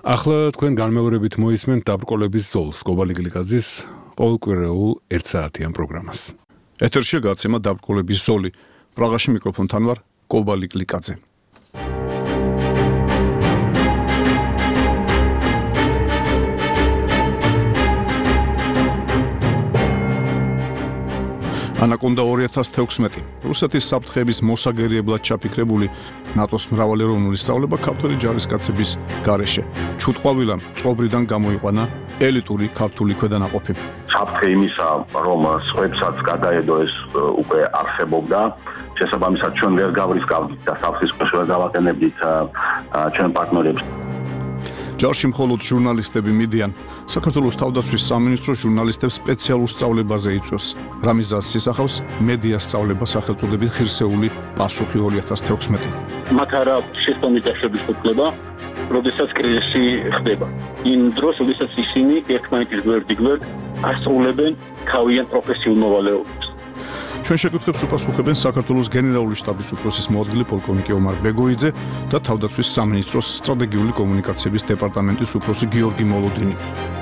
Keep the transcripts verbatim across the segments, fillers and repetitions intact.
ახლა თქვენ განმეორებით მოისმენთ დაბრკოლების ზოლს კობალიკლიკაძის ყოველკვირეულ ერთ საათიან პროგრამას. ეთერში გაცემა დაბრკოლების ზოლი. პრაღაში მიკროფონთან ვარ კობალიკლიკაძე. ანაკონდა ორი ათას თექვსმეტი. რუსეთის საფრთხეების მოსაგერიებლად ჩაფიქრებული ნატოს მრავალეროვნული სწავლება ქართველი ჯარისკაცების გარეშე. ჩუტყვავილამ წყობრიდან გამოიყვანა ელიტური ქართული ქვედანაყოფი. საფრთხე იმისა, რომ სხვებსაც გადაედო ეს უკვე არსებობდა, შესაბამისად ჩვენ ვერ გავრისკავდით და საფრთხის ქვეშ ვერ გავაყენებდით ჩვენ პარტნიორებს. ჯარში მხოლოდ ჟურნალისტები მიდიან. საქართველოს თავდაცვის სამინისტრო ჟურნალისტებს სპეციალურ სწავლებაზე იწვევს. რამიზას ისახავს მედიას სწავლება სახელწოდებით ღირსეული პასუხი ორი ათას თექვსმეტი. მათ არა შეცდომით დაშვების უფლება, როდესაც კრიზისი ხდება. იმ დროს, როდესაც ისინი ერთმანეთის გვერდიგვერდ ასრულებენ თავიანთ პროფესიულ მოვალეობას. ჩვენ შეკითხვებს უპასუხებენ საქართველოს გენერალური შტაბის უფროსის მოადგილე პოლკოვნიკი ომარ ბეგოიძე და თავდაცვის სამინისტროს სტრატეგიული კომუნიკაციების დეპარტამენტის უფროსი გიორგი მოლოდინი.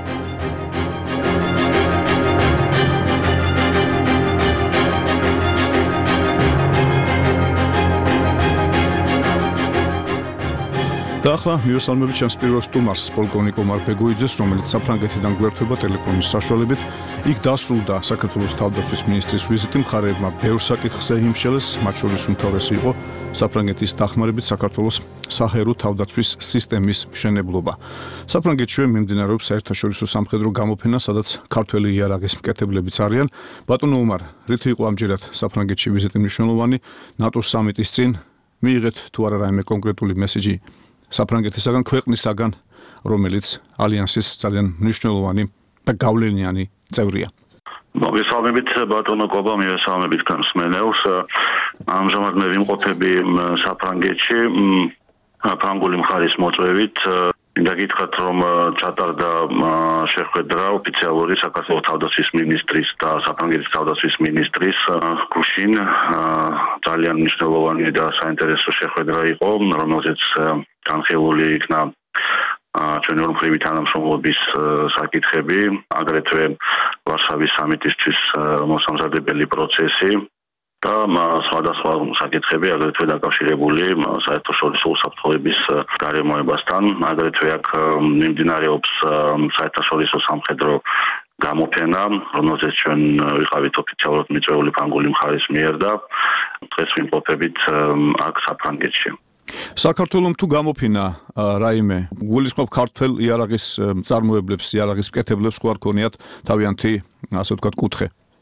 და ახლა მივესალმებით ჩემს პირველ სტუმარს პოლკოვნიკ ომარ ბეგოიძეს, რომელიც საფრანგეთიდან გვერდება ტელეფონის საშუალებით. იქ დასრულდა საქართველოს თავდაცვის მინისტრის ვიზიტი. მხარეებმა ბევრ საკითხზე იმშელეს, მათ შორის უმთავრესი იყო საფრანგეთის დახმარებით საქართველოს საჰაერო თავდაცვის სისტემის მშენებლობა. საფრანგეთშივე მიმდინარეობს საერთაშორისო სამხედრო გამოფენა, სადაც ქართველი იარაღის მკეთებლებიც არიან. ბატონო ომარ, რითი იყო ამჯერად საფრანგეთში ვიზიტი მნიშვნელოვანი ნატოს სამიტის წინ? მიიღეთ თუ არა რაიმე კონკრეტული მესიჯი საფრანგეთისაგან, ქვეყნისაგან, რომელიც ალიანსის ძალიან მნიშვნელოვანი და გავლენიანი წევრია. მოგესალმებით ბატონო კობა, მივესალმებით განსმენელს. ამჟამად მე ვიმყოფები საფრანგეთში ფრანგული მხარის მოწვევით. მინდა გითხრათ, რომ ჩატარდა შეხვედრა ოფიციალური საქართველოს თავდაცვის მინისტრის და საფრანგეთის თავდაცვის მინისტრის გუშინ. ძალიან მნიშვნელოვანი და საინტერესო შეხვედრა იყო, რომელზეც განხილული იქნა ჩვენი ორმხრივი თანამშრომლობის საკითხები, აგრეთვე ვარშავის სამიტისთვის მოსამზადებელი პროცესი და სხვადასხვა საკითხები აგრეთვე დაკავშირებული საერთაშორისო უსაფრთხოების გარემოებასთან. აგრეთვე აქ მიმდინარეობს საერთაშორისო სამხედრო გამოფენა, რომელზეც ჩვენ ვიყავით ოფიციალურად მიწვეული ფრანგული მხარის მიერ და დღეს ვიმყოფებით აქ საფრანგეთში. საქართველომ თუ გამოფინა რაიმე გულისხმობ ქართველ იარაღის მწარმოებლებს, იარაღის მკეთებლებს ხო არ ქონიათ თავიანთი, ასე ვთქვათ, კუთხე?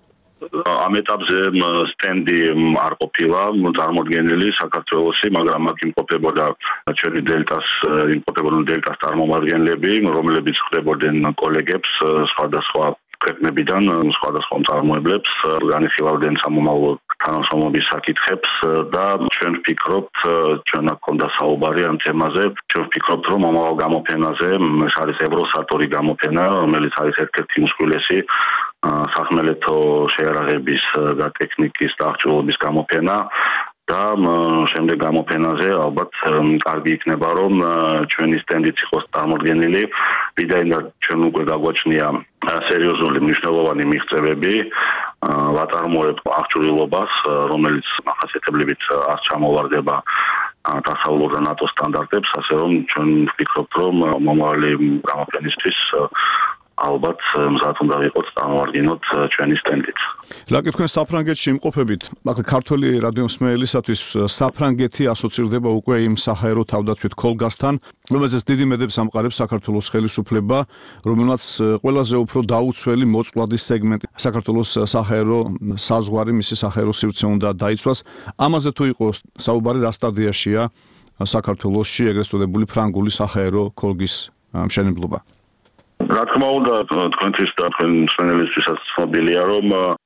ამ ეტაპზე სტენდი არ ყოფილა წარმოდგენილი საქართველოში, მაგრამ აქ იმყოფებოდა ჩვენი დელტას, იმყოფებოდნენ დელტას წარმომადგენლები, რომლებიც ხვდებოდნენ კოლეგებს სხვადასხვა ქვეყნებიდან, სხვადასხვა მწარმოებლებს, განიხილავდნენ სამომავლო თანამშრომლობის საკითხებს და ჩვენ ვფიქრობთ, ჩვენ აქ გქონდა საუბარი ამ თემაზე, ჩვენ ვფიქრობთ, რომ მომავალ გამოფენაზე, ეს არის ევროსატორი გამოფენა, რომელიც არის ერთ-ერთი უმსხვილესი სახმელეთო შეიარაღების და ტექნიკის და აღჭურვილობის გამოფენა და შემდეგ გამოფენაზე ალბათ კარგი იქნება, რომ ჩვენი სტენდიც იყოს წარმოდგენილი, ვიდრე ჩვენ უკვე გაგვაჩნია სერიოზული მნიშვნელოვანი მიღწევები, ვაწარმოებ აღჭურვილობას, რომელიც ახასიათებლებით არ ჩამოვარდება დასავლურ ნატოს სტანდარტებს, ასე რომ ჩვენ ვფიქრობთ, რომ მომავალი გამოფენისთვის ალბათ მზად უნდა ვიყოთ წარმოვარდინოთ ჩვენი სტენდით. რაკი თქვენ საფრანგეთში იმყოფებით, ახლა ქართველი რადიომსმენელისათვის საფრანგეთი ასოცირდება უკვე იმ საჰაერო თავდაცვით ქოლგასთან, რომელზეც დიდი მედებს ამყარებს საქართველოს ხელისუფლება, რომელმაც ყველაზე უფრო დაუცველი მოწყვლადი სეგმენტი საქართველოს საჰაერო საზღვარი, მისი საჰაერო სივრცე უნდა დაიცვას. ამაზე თუ იყო საუბარი, რა სტადიაშია საქართველოში ეგრეთ წოდებული ფრანგული საჰაერო ქოლგის მშენებლობა? რა თქმა უნდა, თქვენთვის და თქვენ მსმენელისთვისაც ცნობილია, რომ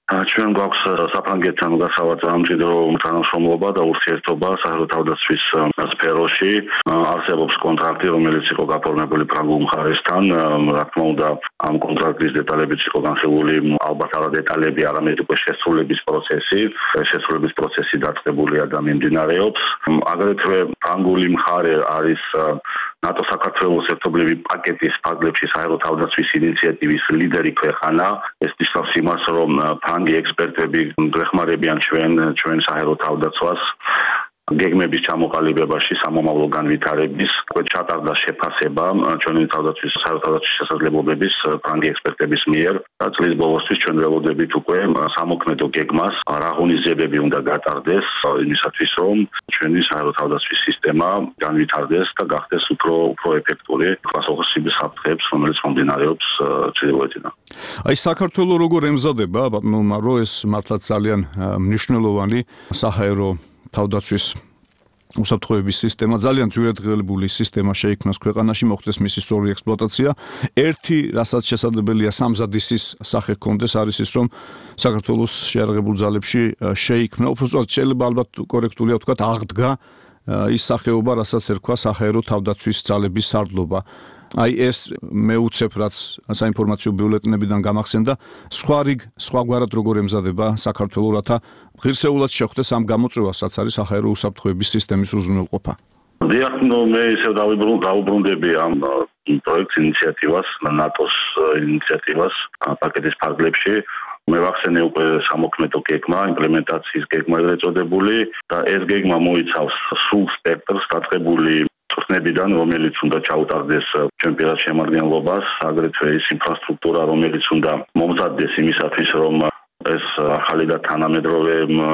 ჩვენ გვაქვს საფრანგეთთან გასავარჯამჭიდრო თანამშრომლობა და ურთიერთობა საერთო თავდაცვის სფეროში. არსებობს კონტრაქტი, რომელიც იყო გაფორმებული ფრანგულ მხარესთან. რა თქმა უნდა, ამ კონტრაქტის დეტალებიც იყო განხილული, ალბათ არა დეტალები, არამედ უკვე შესრულების პროცესი. შესრულების პროცესი დაწყებულია და მიმდინარეობს. აგრეთვე ფრანგული მხარე არის ნატო საქართველოს ერთობლივი პაკეტის ფარგლებში საერთო თავდაცვის ინიციატივის ლიდერი ქვეყანა. ეს ნიშნავს იმას, რომ ფრანგი ექსპერტები გვეხმარებიან ჩვენ ჩვენ საერთო თავდაცვას გეგმების ჩამოყალიბებაში, სამომავლო განვითარების, ჩატარდა შეფასება ჩვენი თავდაცვის საერთო თავდაცვის შესაძლებლობების ფრანგი ექსპერტების მიერ. წლის ბოლოსთვის ჩვენ ველოდებით უკვე სამოქმედო გეგმას, რა ღონისძიებები უნდა გატარდეს იმისათვის, რომ ჩვენი საერთო თავდაცვის სისტემა განვითარდეს და გახდეს უფრო უფრო ეფექტური პასუხისმგების საფრთხეებს, რომელიც მომდინარეობს ჩრდილოეთიდან. აი საქართველოს როგორ ემზადება, ბატონო მარო, ეს მართლაც ძალიან მნიშვნელოვანი საჰაერო თავდაცვის უსაფრთხოების სისტემა, ძალიან ძვირადღირებული სისტემა შეიქმნას ქვეყანაში, მოხდეს მისი სწორი ექსპლუატაცია. ერთი, რასაც შესაძლებელია სამზადისის სახე ჰქონდეს, არის ის, რომ საქართველოს შეიარაღებულ ძალებში შეიქმნა, უფრო სწორად შეიძლება ალბათ კორექტულია ვთქვათ, აღდგა ის სახეობა, რასაც ერქვა საჰაერო თავდაცვის ძალების სარდლობა. აი ეს მეუცებ, რაც საინფორმაციო ბიულეტენებიდან გამახსენდა, სხვა რიგ, სხვაგვარად როგორ ემზადება საქართველოს, რათა ღირსეულად შეხვდეს ამ გამოწვევასაც არის საჰაერო უსაფრთხოების სისტემის უზრუნველყოფა. დიახ, ნუ მე ისევ დავუბრუნდები ამ პროექტ ინიციატივას, ნატოს ინიციატივას პაკეტის ფარგლებში. მე ვახსენე უკვე სამოქმედო გეგმა, იმპლემენტაციის გეგმა ეგრეთ წოდებული და ეს გეგმა მოიცავს სრულ სპექტრს დაწყებული წვნებიდან, რომელიც უნდა ჩაუტარდეს ჩვენ პირად შემადგენლობას, აგრეთვე ის ინფრასტრუქტურა, რომელიც უნდა მომზადდეს იმისათვის, რომ ეს ახალი და თანამედროვე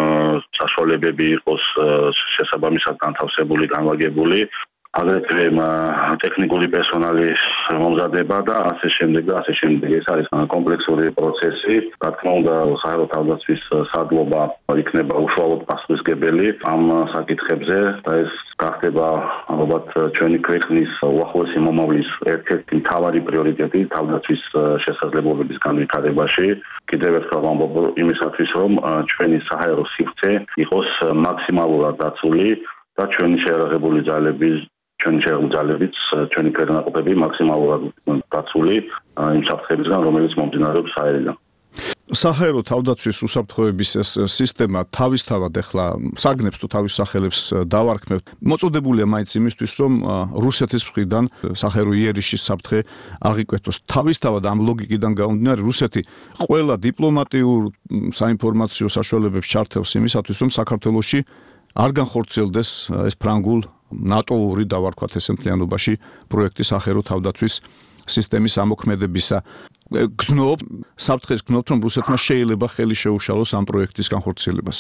საშუალებები იყოს შესაბამისად განთავსებული, განლაგებული. აგრეთვე ტექნიკური პერსონალის მომზადება და ასე შემდეგ და ასე შემდეგ. ეს არის კომპლექსური პროცესი. რა თქმა უნდა, საერთო თავდაცვის სარდლობა იქნება უშუალოდ პასუხისმგებელი ამ საკითხებზე და ეს გახდება ალბათ ჩვენი ქვეყნის უახლოესი მომავლის ერთ-ერთი მთავარი პრიორიტეტი თავდაცვის შესაძლებლობების განვითარებაში. კიდევ ერთხელ ვამბობ იმისათვის, რომ ჩვენი საჰაერო სივრცე იყოს მაქსიმალურად დაცული და ჩვენი შეიარაღებული ძალების ჩვენი შეიარაღებული ძალებიც, ჩვენი ქვეყნაყოფები მაქსიმალურად დაცული იმ საფრთხეებისგან, რომელიც მომდინარეობს აერიდან. საჰაერო თავდაცვის უსაფრთხოების ეს სისტემა თავისთავად ახლა საგნებს თუ თავის სახელებს დავარქმევთ. მოწოდებულია მაინც იმისთვის, რომ რუსეთის მხრიდან საჰაერო იერიშის საფრთხე აღიკვეთოს. თავისთავად ამ ლოგიკიდან გამომდინარე, რუსეთი ყველა დიპლომატიურ საინფორმაციო საშუალებებს ჩართავს იმისათვის, რომ საქართველოში არ განხორციელდეს ეს ფრანგულ ნატოური დავარქვათ ესე მთლიანობაში პროექტი საჰაერო თავდაცვის სისტემის ამოქმედებისა. გზნობ, საფრთხეს გზნობთ, რომ რუსეთმა შეიძლება ხელი შეუშალოს ამ პროექტის განხორციელებას.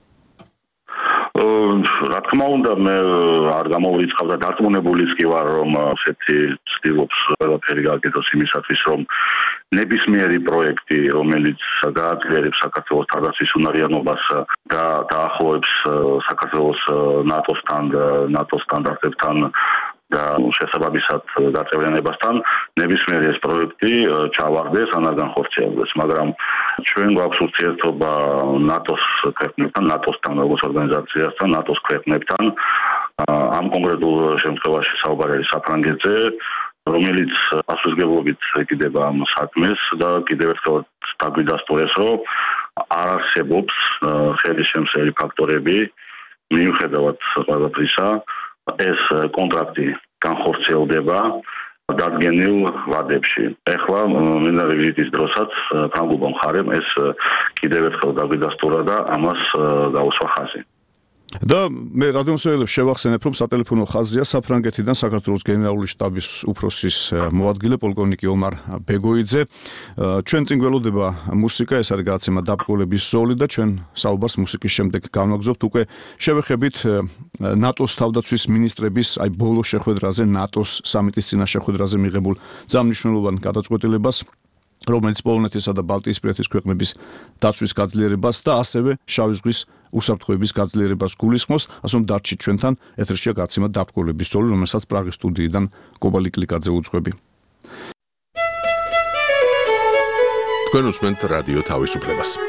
რა თქმა უნდა, მე არ გამოვრიცხავ და დარწმუნებულიც კი ვარ, რომ ასეთი ცდილობს ყველაფერი გააკეთოს იმისათვის, რომ ნებისმიერი პროექტი, რომელიც გააძლიერებს საქართველოს თავდაცვის უნარიანობას და დაახლოებს საქართველოს ნატოსთან და ნატოს სტანდარტებთან და შესაბამისად გაწევრიანებასთან, ნებისმიერი ეს პროექტი ჩავარდეს ან არ განხორციელდეს, მაგრამ ჩვენ გვაქვს ურთიერთობა ნატოს ქვეყნებთან, ნატოსთან როგორც ორგანიზაციასთან, ნატოს ქვეყნებთან. ამ კონკრეტულ შემთხვევაში საუბარი არის საფრანგეთზე, რომელიც პასუხისმგებლობით ეკიდება ამ საქმეს და კიდევ ერთხელ დაგვიდასტურეს, რომ არ არსებობს ხელისშემსევი ფაქტორები მიუხედავად ყველაფრისა. ეს კონტრაქტი განხორციელდება დადგენილ ვადებში. ეხლა მინდა ვიზიტის დროსაც ფრანგულმა მხარემ ეს კიდევ ერთხელ დაგვიდასტურა და ამას გაუსვა ხაზი. და მე რადიომსმენელებს შევახსენებ, რომ სატელეფონო ხაზია საფრანგეთიდან საქართველოს გენერალური შტაბის უფროსის მოადგილე პოლკოვნიკი ომარ ბეგოიძე. ჩვენ წინ გველოდება მუსიკა, ეს არის გადაცემა დაბრკოლების ზოლი და ჩვენ საუბარს მუსიკის შემდეგ განვაგრძობთ. უკვე შევეხებით ნატოს თავდაცვის მინისტრების აი ბოლო შეხვედრაზე, ნატოს სამიტის წინა შეხვედრაზე მიღებულ ძალამნიშნულოვან გადაწყვეტილებას, რომელიც პოლონეთისა და ბალტიისპირეთის ქვეყნების დაცვის გაძლიერებას და ასევე შავი ზღვის უსაფრთხოების გაძლიერებას გულისხმობს. ასე რომ დარჩით ჩვენთან ეთერშია გადაცემა დაბრკოლების ზოლი, რომელსაც პრაღის სტუდიიდან კობალი კლიკაძე უძღვები. თქვენ უსმენთ რადიო თავისუფლებას.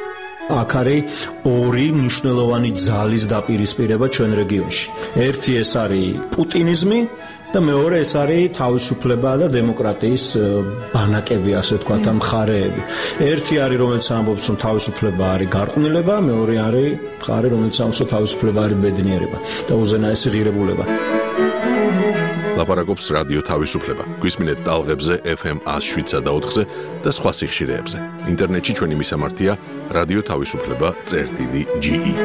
აქ არის ორი მნიშვნელოვანი ძალის დაპირისპირება ჩვენ რეგიონში. ერთი ეს არის პუტინიზმი და მეორე ეს არის თავისუფლება და დემოკრატიის ბანაკები, ასე ვთქვათ, მხარეები. ერთი არის, რომელიც ამბობს, რომ თავისუფლება არის გარყვნილება, მეორე არის მხარე, რომელიც ამბობს, რომ თავისუფლება არის ბედნიერება და უზენაესი ღირებულება. ლაპარაკობს რადიო თავისუფლება. გვისმინეთ ტალღებზე ეფ ემ one oh seven და ოთხზე და სხვა სიხშირეებზე. ინტერნეტში ჩვენი მისამართია რადიო თავისუფლება წერტილი ჯი ი.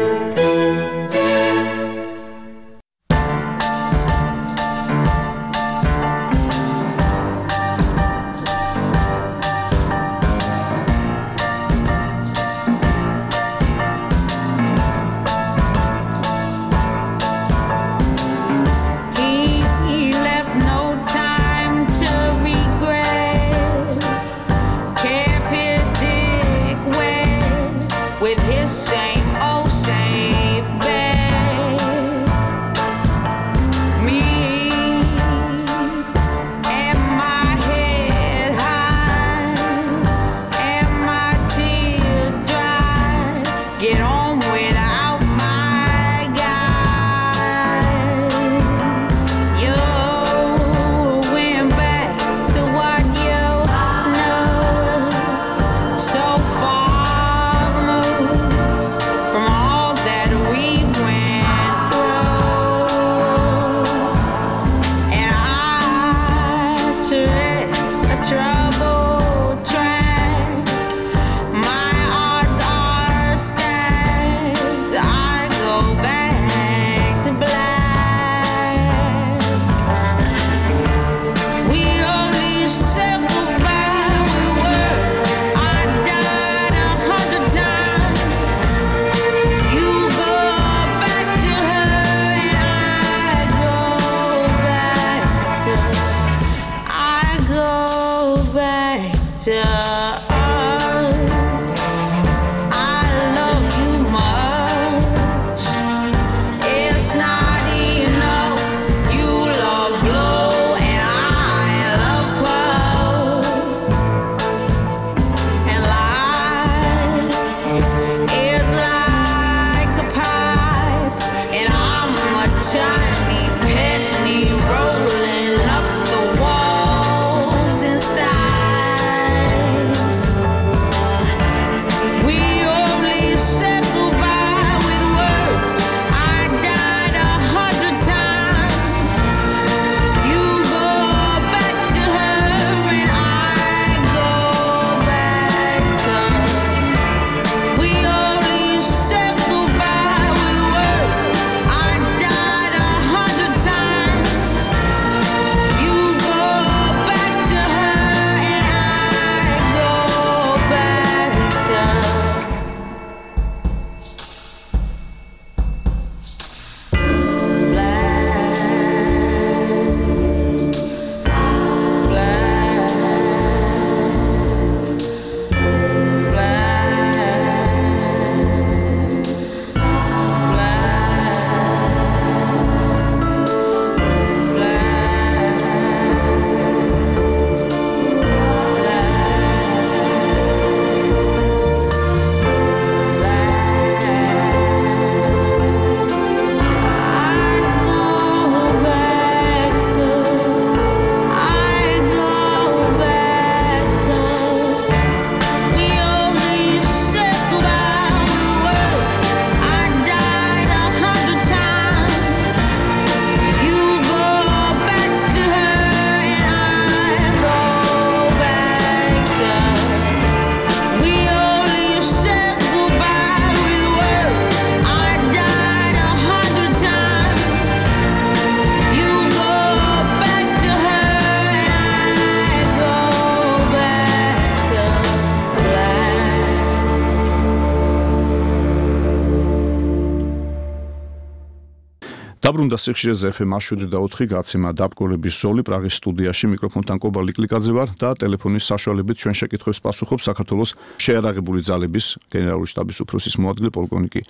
დაბრუნდა სიხშირეზე ეფ ემ one oh seven და ოთხი გაცემა დაბკოლების ზოლი პრაღის სტუდიაში მიკროფონთან კობა ლიკლიკაძე ვარ და ტელეფონის საშუალებით ჩვენ შეკითხვებს პასუხობს საქართველოს შეიარაღებული ძალების გენერალური შტაბის უფროსის მოადგილე პოლკოვნიკი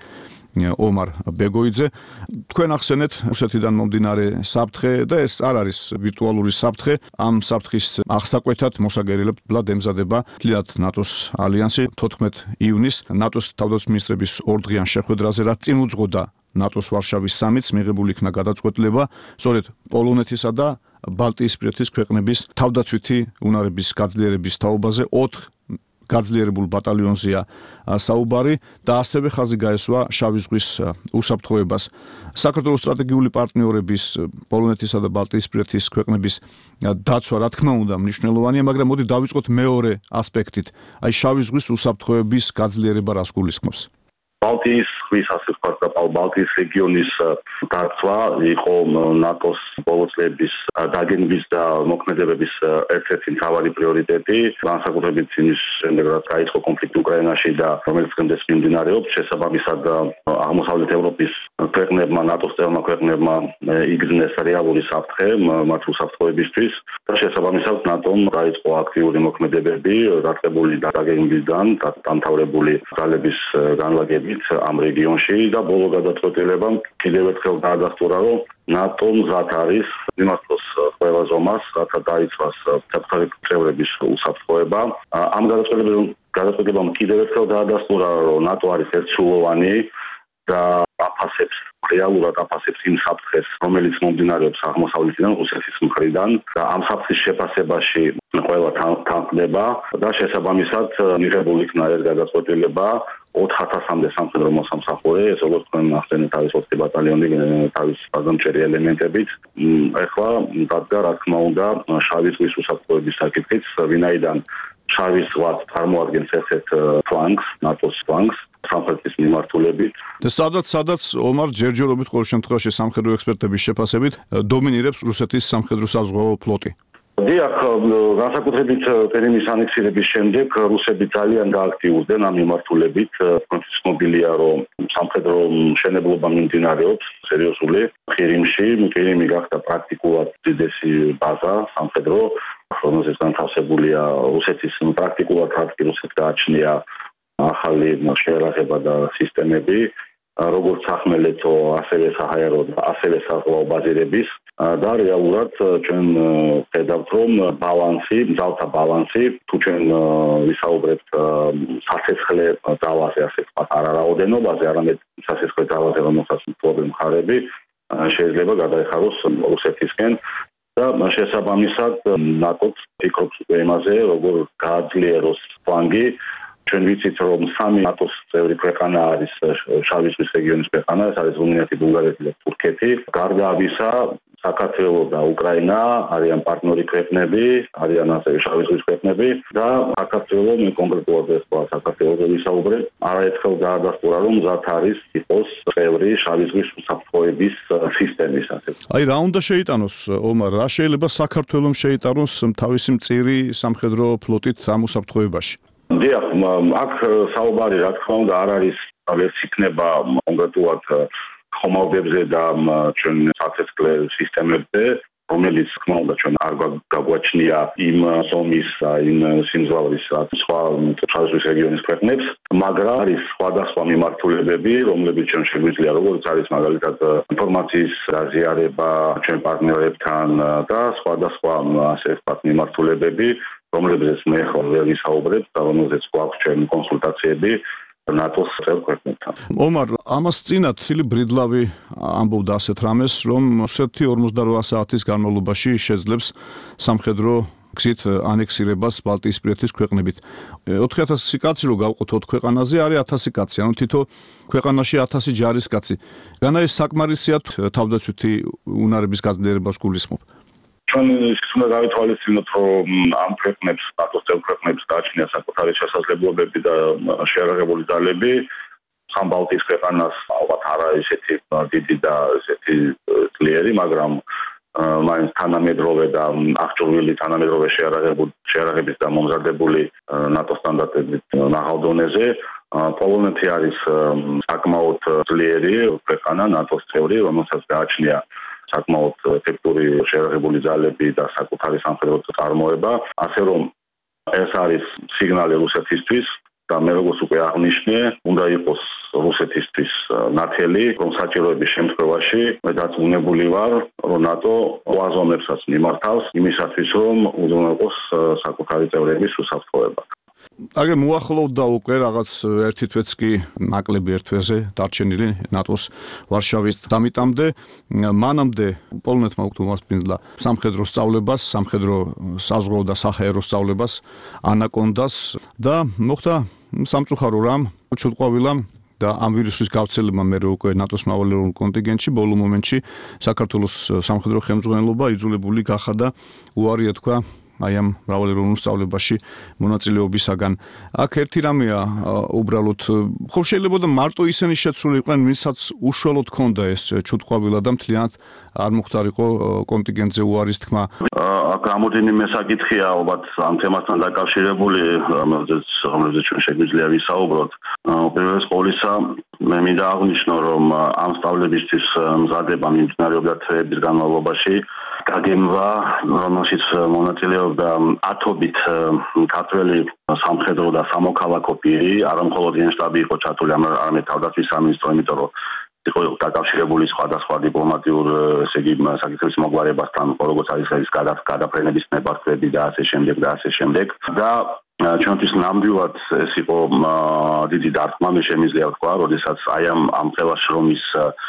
ომარ ბეგოიძე. თქვენ ახსენეთ რუსეთიდან მომდინარე საფრთხე და ეს არ არის ვირტუალური საფრთხე. ამ საფრთხის აღსაკვეთად მოსაგერებლად ემზადება თლიანად ნატოს ალიანსი თოთხმეტ ივნისს ნატოს თავდაცვის მინისტრების ორდღიან შეხვედრაზე, რაც წინ უძღოდა ნატოს ვარშავის სამიტს, მიღებული იქნა გადაწყვეტილება სწორედ პოლონეთისა და ბალტიისპირეთის ქვეყნების თავდაცვითი უნარების გაძლიერების თაობაზე ოთხ გაძლიერებულ ბატალიონზეა საუბარი და ასევე ხაზი გაესვა შავი ზღვის უსაფრთხოებას. საქართველოს სტრატეგიული პარტნიორების პოლონეთისა და ბალტიისპირეთის ქვეყნების დაცვა რა თქმა უნდა მნიშვნელოვანია, მაგრამ მოდი დავიწყოთ მეორე ასპექტით. აი შავი ზღვის უსაფრთხოების გაძლიერება რას გულისხმობს? ბალტიის ზღვის ასე ვთქვათ და ბალტიის რეგიონის დაცვა იყო ნატოს ბოლო წლების დაგეგმვის და მოქმედებების ერთ-ერთი მთავარი პრიორიტეტი. განსაკუთრებით იმის შემდეგ, რაც გაიწყო კონფლიქტი უკრაინაში და რომელიც დღემდე მიმდინარეობს, შესაბამისად აღმოსავლეთ ევროპის ქვეყნებმა, ნატოს წევრმა ქვეყნებმა იგრძნეს რეალური საფრთხე მათ უსაფრთხოებისთვის და შესაბამისად ნატომ დაიწყო აქტიური მოქმედებები დაწესებული დაგეგმვისგან დამთავრებული ძალების განლაგებით ამ რეგიონში და ბოლო გადაწყვეტილებამ კიდევ ერთხელ დაადასტურა, რომ ნატო მზად არის მიმართოს ყველა ზომას, რათა დაიცვას საკუთარი წევრების უსაფრთხოება. ამ გადაწყვეტილებამ კიდევ ერთხელ დაადასტურა, რომ ნატო არის ერთსულოვანი და აფასებს რეალურად აფასებს იმ საფრთხეს, რომელიც მომდინარეობს აღმოსავლეთიდან, რუსეთის მხრიდან და ამ საფრთხის შეფასებაში ყველა თანხმდება და შესაბამისად მიღებული იქნა ეს გადაწყვეტილება ოთხ ათასამდე სამხედრო მოსამსახურე, ეს როგორც თქვენ ახსენეთ, არის ოთხი ბატალიონი თავის ფაზამჭერი ელემენტებით. ეხლა დადგა რა თქმა უნდა შავი ზღვის უსაფრთხოების საკითხიც, ვინაიდან შავი ზღვა წარმოადგენს ერთ-ერთ ფლანგს, ნატოს ფლანგს სამხრეთის მიმართულებით. და სადაც სადაც ომარ ჯერჯერობით ყოველ შემთხვევაში სამხედრო ექსპერტების შეფასებით დომინირებს რუსეთის სამხედრო-საზღვაო ფლოტი. დიახ, განსაკუთრებით კრიმის ანექსირების შემდეგ რუსები ძალიან გააქტიურდნენ ამ მიმართულებით. ცნობილია, რომ სამხედრო მშენებლობა მიმდინარეობს სერიოზული ყირიმში. ყირიმი გახდა პრაქტიკულად უდიდესი ბაზა სამხედრო, რომელზეც განთავსებულია რუსეთის პრაქტიკულად რადგან რუსეთს გააჩნია ახალი შეერაღება და სისტემები, როგორც სახმელეთო, ასევე საჰაერო და ასევე საზღვაო ბაზირების და რეალურად ჩვენ ხედავთ, რომ ბალანსი, ძალთა ბალანსი, თუ ჩვენ ვისაუბრებთ სასეცხლე ძალაზე, ასე ვთქვათ, არა რაოდენობაზე, არამედ სასეცხლე ძალაზე, რომელსაც ფლობენ მხარები, შეიძლება გადაეხაროს რუსეთისკენ და შესაბამისად ნატო ფიქრობს იმაზე, როგორ გააძლიეროს ფლანგი. ჩვენ ვიცით, რომ სამი ნატოს წევრი ქვეყანა არის შავი ზღვის რეგიონის ქვეყანა, ეს არის რუმინეთი, ბულგარეთი და თურქეთი. გარდა ამისა, საქართველო და უკრაინა არიან პარტნიორი ქვეყნები, არიან ასევე შავი ზღვის ქვეყნები და საქართველო მე კონკრეტულად ეს თქვა საქართველოზე ვისაუბრებ, არაერთხელ დაადასტურა, რომ მზად არის იყოს წევრი შავი ზღვის უსაფრთხოების სისტემის, ასე. აი რა უნდა შეიტანოს ომარ, რა შეიძლება საქართველოს შეიტანოს თავისი მწირი სამხედრო ფლოტით ამ უსაფრთხოებაში? დიახ, აქ საუბარი რა თქმა უნდა არ არის ვერც იქნება კონკრეტულად ხომალდებზე და ჩვენ სასეცხლე სისტემებზე, რომელიც თქმა უნდა ჩვენ არ გაგვაჩნია იმ ზომის, იმ სიმძლავრის სხვა შავი ზღვის რეგიონის ქვეყნებს, მაგრამ არის სხვადასხვა მიმართულებები, რომლებიც ჩვენ შეგვიძლია, როგორც არის მაგალითად ინფორმაციის გაზიარება ჩვენ პარტნიორებთან და სხვადასხვა ასე ვთქვათ მიმართულებები, რომლებზეც მე ხო ვერ ვისაუბრებ და რომელზეც გვაქვს ჩვენ კონსულტაციები ნატოს წევრ ქვეყნებთან. ომარ, ამას წინათ ხილი ბრიდლავი ამბობდა ასეთ რამეს, რომ რუსეთი ორმოცდარვა საათის განმავლობაში შეძლებს სამხედრო გზით ანექსირებას ბალტიისპირეთის ქვეყნებით. ოთხი ათასი კაცი რო გავყოთ ოთხ ქვეყანაზე, არის ათასი კაცი, ანუ თითო ქვეყანაში ათასი ჯარისკაცი. განა ეს საკმარისია თავდაცვითი უნარების გაძლიერებას გულისხმობ. ჩვენ ის უნდა გავითვალისწინოთ, რომ ამ ქვეყნებს, ნატოს წევრ ქვეყნებს გააჩნია საკუთარი შესაძლებლობები და შეერაღებული ძალები. სამ ბალტიის ქვეყანას ალბათ არა ისეთი დიდი და ისეთი ძლიერი, მაგრამ მაინც თანამედროვე და აღჭურვილი თანამედროვე შეერაღების და მომზადებული ნატოს სტანდარტებით მაღალ დონეზე. პოლონეთი არის საკმაოდ ძლიერი ქვეყანა, ნატოს წევრი, რომელსაც გააჩნია საკმაოდ ეფექტური შეერაღებული ძალები და საკუთარი სამხედრო წარმოება, ასე რომ ეს არის სიგნალი რუსეთისთვის და მე როგორც უკვე აღნიშნე, უნდა იყოს რუსეთისთვის ნათელი, რომ საჭიროების შემთხვევაში მე დარწმუნებული ვარ, რომ ნატო უაზროვნებსაც მიმართავს იმისათვის, რომ უზრუნველყოს საკუთარი წევრების უსაფრთხოება. აგერ მოახლოვდა უკვე რაღაც ერთი თვეც კი ნაკლები ერთ თვეზე დარჩენილი ნატოს ვარშავის სამიტამდე. მანამდე პოლონეთმა უკმასპინძლა სამხედრო სწავლებას, სამხედრო საზღვაო და საჰაერო სწავლებას ანაკონდას და მოხდა სამწუხარო რამ ჩუტყვავილა და ამ ვირუსის გავრცელება მე უკვე ნატოს მავალერულ კონტინგენტში ბოლო მომენტში საქართველოს სამხედრო ხელმძღვანელობა იძულებული გახადა უარია თქვა აი ამ მრავალეროვნულ სწავლებაში მონაწილეობისაგან. აქ ერთი რამეა უბრალოდ ხო შეიძლება და მარტო ისინი შეცვლიყვნენ, ვინცაც უშუალოდ ჰქონდა ეს ჩუტყვავილა და მთლიანად არ მოხდარიყო კონტინგენტზე უარის თქმა. აქ რამოდენიმე საკითხია ალბათ ამ თემასთან დაკავშირებული, რომელზეც რომელზეც ჩვენ შეგვიძლია ვისაუბროთ. პირველს ყოვლისა მე მინდა აღნიშნო, რომ ამ სწავლებისთვის მზადება მიმდინარეობდა თვეების განმავლობაში. გაგემვა, რომელშიც მონაწილეობდა ათობით ქართველი სამხედრო და სამოქალაქო პირი, არა მხოლოდ გენშტაბი იყო ჩართული, არამედ თავდაცვის სამინისტრო, იმიტომ რომ იყო დაკავშირებული სხვადასხვა დიპლომატიურ, ესე იგი, საკითხების მოგვარებასთან, როგორც არის ეს გადაფრენების ნებართვები და ასე შემდეგ და ასე შემდეგ. და ჩვენთვის ნამდვილად ეს იყო დიდი დარტყმა, მე შემიძლია ვთქვა, როდესაც აი ამ ამ ყველა შრომის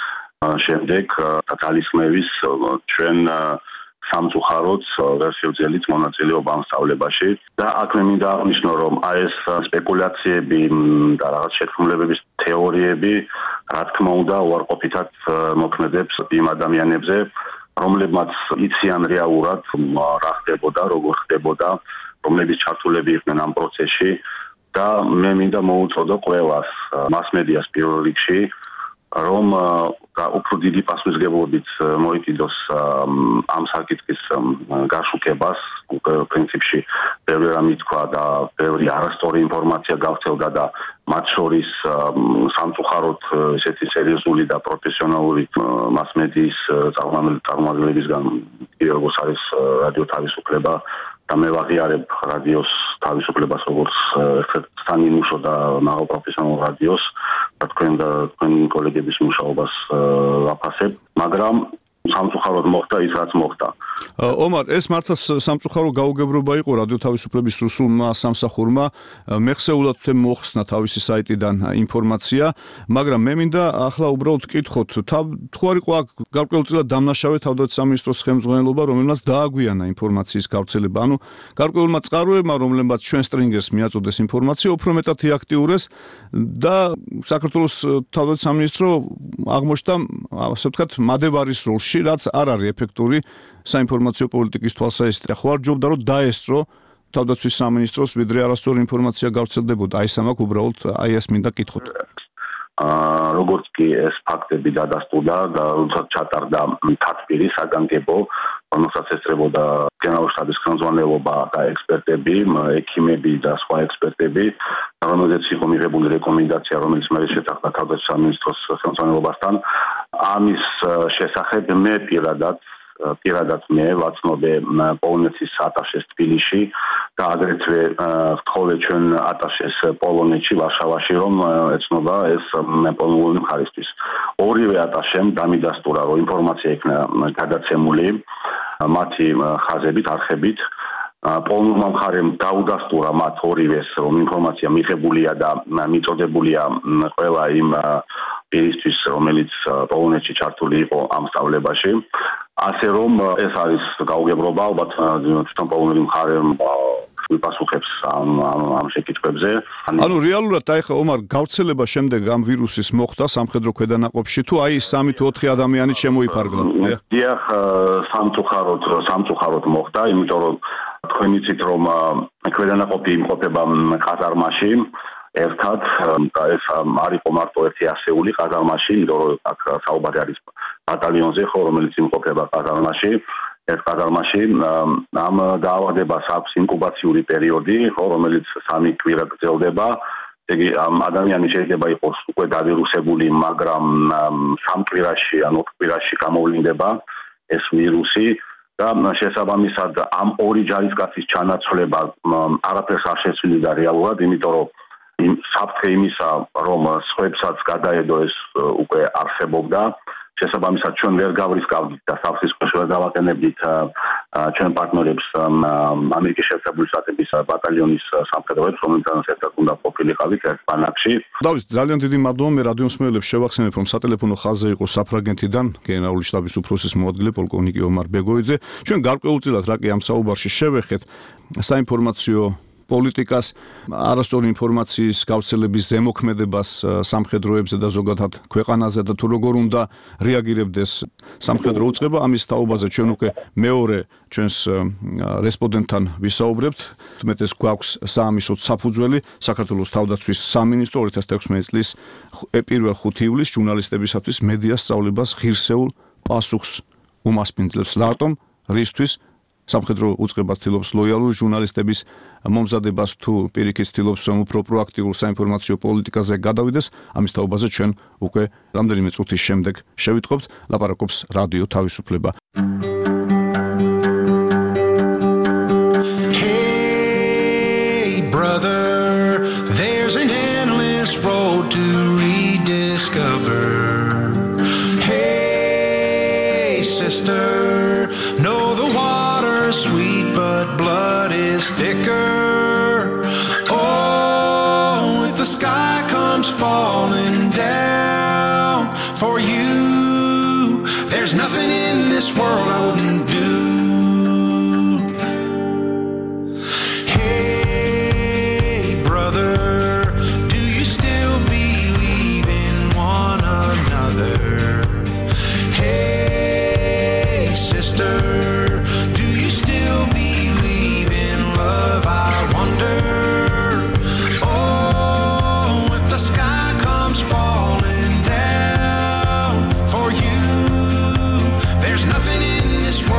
შემდეგ თალისხმევის ჩვენ სამწუხაროდ ვერ შევძელით მონაწილეობა ამ სწავლებაში და აქ მე მინდა აღნიშნო, რომ აი ეს სპეკულაციები და რაღაც შეთქმულებების თეორიები რა თქმა უნდა უარყოფითად მოქმედებს იმ ადამიანებზე, რომლებმაც იციან რეალურად რა ხდებოდა, როგორ ხდებოდა, რომლებიც ჩართულები იყვნენ ამ პროცესში და მე მინდა მოუწოდო ყველას მასმედიას პირველ რიგში, რომ უფრო დიდი პასუხისმგებლობით მოიკიდოს ამ საკითხის გაშუქებას, პრინციპში ბევრი რამ ითქვა და ბევრი არასწორი ინფორმაცია გავრცელდა და მათ შორის სამწუხაროდ ესეთი სერიოზული და პროფესიონალური მასმედიის წარმომადგენლებისგან როგორც არის რადიო თავისუფლება და მე ვაღიარებ რადიოს თავისუფლებას როგორც ერთ-ერთ სანიმუშო და მაღალ პროფესიონალურ რადიოს და თქვენ და თქვენი კოლეგების მუშაობას ვაფასებ, მაგრამ სამწუხაროდ მოხდა ის, რაც მოხდა. ომარ, ეს მართლა სამწუხარო გაუგებრობა იყო რადიო თავისუფლების რუსულმა სამსახურმა. მეხსეულად თემ მოხსნა თავისი საიტიდან ინფორმაცია, მაგრამ მე მინდა ახლა უბრალოდ ვკითხოთ, თუ არ იყო აქ გარკვეულწილად დამნაშავე თავდაცვის სამინისტროს ხელმძღვანელობა, რომელმაც დააგვიანა ინფორმაციის გავრცელება. ანუ გარკვეულმა წყაროებმა, რომლებმაც ჩვენ სტრინგერს მიაწოდეს ინფორმაცია, უფრო მეტად იაქტიურეს და საქართველოს თავდაცვის სამინისტრო აღმოჩნდა, ასე ვთქვათ, მადევარის როლში, რაც არ არის ეფექტური საინფორმაციო პოლიტიკის თვალსაზრისით. ხო არ ჯობდა რომ დაესწრო თავდაცვის სამინისტროს, ვიდრე არასწორი ინფორმაცია გავრცელდებოდა. აი სამაკ უბრალოდ აი ეს მინდა კითხოთ. აა როგორც კი ეს ფაქტები დადასტურდა და როდესაც ჩატარდა თათბირი საგანგებო, რომელსაც ესწრებოდა გენერალური შტაბის ხელმძღვანელობა და ექსპერტები, ექიმები და სხვა ექსპერტები, რომელზეც იყო მიღებული რეკომენდაცია, რომელიც მე შეთანხმდა თავდაცვის სამინისტროს ხელმძღვანელობასთან, ამის შესახებ მე პირადად პირადად მე ვაცნობე პოლონეთის ატაშეს თბილისში და აგრეთვე ვთხოვე ჩვენ ატაშეს პოლონეთში ვარშავაში, რომ ეცნობა ეს პოლონური მხარისთვის. ორივე ატაშემ დამიდასტურა, რომ ინფორმაცია იქნა გადაცემული მათი ხაზებით, არხებით. პოლონურმა მხარემ დაუდასტურა მათ ორივეს, რომ ინფორმაცია მიღებულია და მიწოდებულია ყველა იმ პირისთვის, რომელიც პოლონეთში ჩართული იყო ამ სწავლებაში. ასე რომ ეს არის გაუგებრობა, ალბათ თვითონ პოლონური მხარე ვიპასუხებს ამ ამ შეკითხვებზე. ანუ რეალურად აი ხა ომარ გავრცელება შემდეგ ამ ვირუსის მოხდა სამხედრო ქვედანაყოფში თუ აი სამი თუ ოთხი ადამიანი შემოიფარგლა? დიახ, სამწუხაროდ სამწუხაროდ მოხდა, იმიტომ რომ თქვენ იცით რომ ქვედანაყოფი იმყოფება ყაზარმაში ერთად და ეს არ იყო მარტო ერთი ასეული ყაზარმაში, იმიტომ რომ აქ საუბარი არის ბატალიონზე, ხო, რომელიც იმყოფება ყაზარმაში, ერთ ყაზარმაში. ამ დაავადებას აქვს ინკუბაციური პერიოდი, ხო, რომელიც სამი კვირა გრძელდება. ესე იგი, ამ ადამიანი შეიძლება იყოს უკვე დავირუსებული, მაგრამ სამ კვირაში ან ოთხ კვირაში გამოვლინდება ეს ვირუსი. და შესაბამისად ამ ორი ჯარისკაცის ჩანაცვლება არაფერს არ შეცვლიდა რეალურად, იმიტომ რომ საფრთხე იმისა, რომ სხვებსაც გადაედო ეს უკვე არსებობდა. შესაბამისად ჩვენ ვერ გავრისკავდით და საფრთხის ქვეშ ვერ დავაყენებდით ჩვენ პარტნიორებს ამერიკის შეერთებული შტატების ბატალიონის სამხედროებს, რომელთანაც ერთად უნდა ყოფილიყავით ერთ ბანაკში. დავით, ძალიან დიდი მადლობა. მე რადიო მსმენელებს შევახსენებ, რომ სატელეფონო ხაზზე იყო საფრანგეთიდან გენერალური შტაბის უფროსის მოადგილე პოლკოვნიკი ომარ ბეგოიძე. ჩვენ გარკვეულწილად რა კი ამ საუბარში შევეხეთ საინფორმაციო პოლიტიკას, არასწორი ინფორმაციის გავრცელების ზემოქმედებას სამხედროებზე და ზოგადად ქვეყანაზე და თუ როგორ უნდა რეაგირებდეს სამხედრო უწყება, ამის თაობაზე ჩვენ უკვე მეორე ჩვენს რესპონდენტთან ვისაუბრებთ. უმეტეს გვაქვს საამისოდ საფუძველი, საქართველოს თავდაცვის სამინისტრო ორი ათას ექვსმეტი წლის პირველ ხუთი ივლისს ჟურნალისტებისათვის მედიას სწავლებას ღირსეულ პასუხს უმასპინძლებს. რატომ? რისთვის? სამხედრო უწყება ცდილობს ლოიალური ჟურნალისტების მომზადებას თუ პირიქით ცდილობს რომ უფრო პროაქტიულ საინფორმაციო პოლიტიკაზე გადავიდეს, ამის თაობაზე ჩვენ უკვე რამდენიმე წუთის შემდეგ შევიტყობთ. ლაპარაკობს რადიო თავისუფლება. Hey brother, there's an endless road to rediscover. Hey sister, know the water's sweet but blood is thicker. Oh, if the sky comes falling down for you, there's nothing in this world I wouldn't do. Hey brother, do you still believe in one another? Hey sister, do you still believe in love? I wonder. Oh, if the sky comes falling down for you, there's nothing in this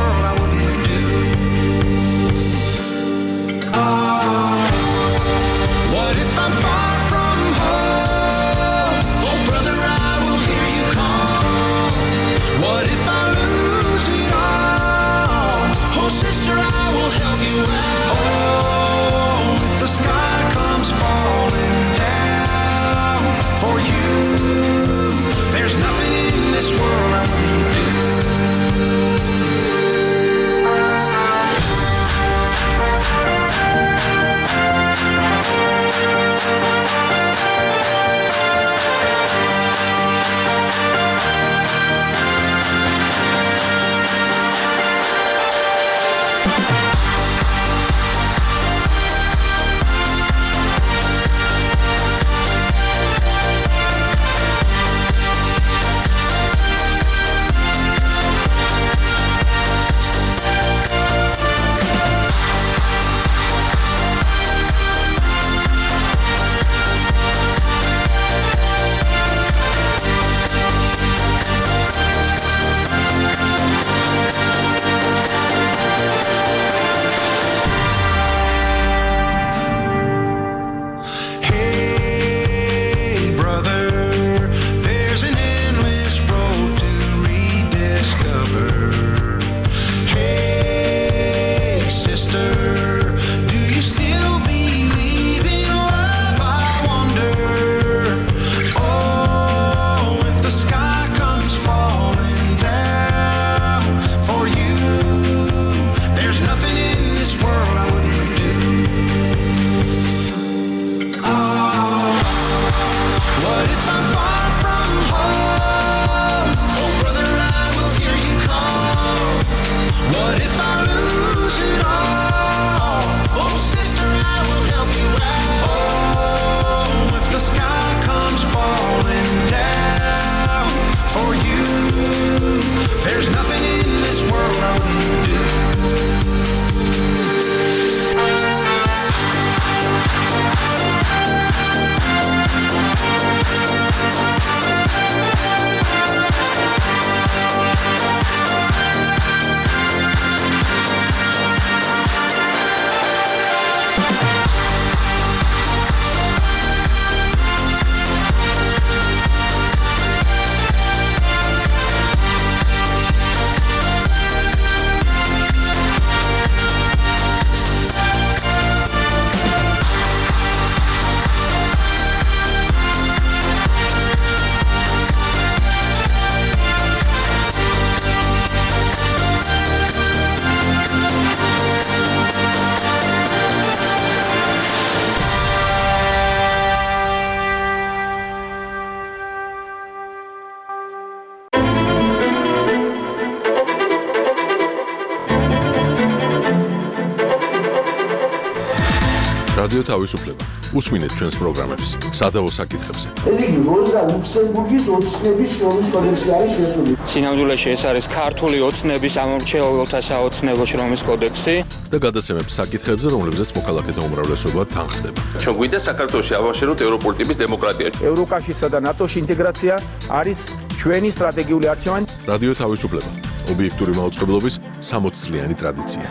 რადიო თავისუფლება. უსმინეთ ჩვენს პროგრამებს სადავო საკითხებზე. ეს იგი როზა ლუქსემბურგის ოცნების შრომის კოდექსი არის შესული. სინამდვილეში ეს არის ქართული ოცნების ამორჩეულთა საოცნებო შრომის კოდექსი და გადაცემებს საკითხებზე, რომლებზეც მოქალაქეთა უმრავლესობა თანხდება. ჩვენ გვინდა საქართველოში ავაშენოთ ევროპული ტიპის დემოკრატია. ევროკავშირსა და ნატოში ინტეგრაცია არის ჩვენი სტრატეგიული არჩევანი. რადიო თავისუფლება. ობიექტური მაუწყებლობის სამოც წლიანი ტრადიცია.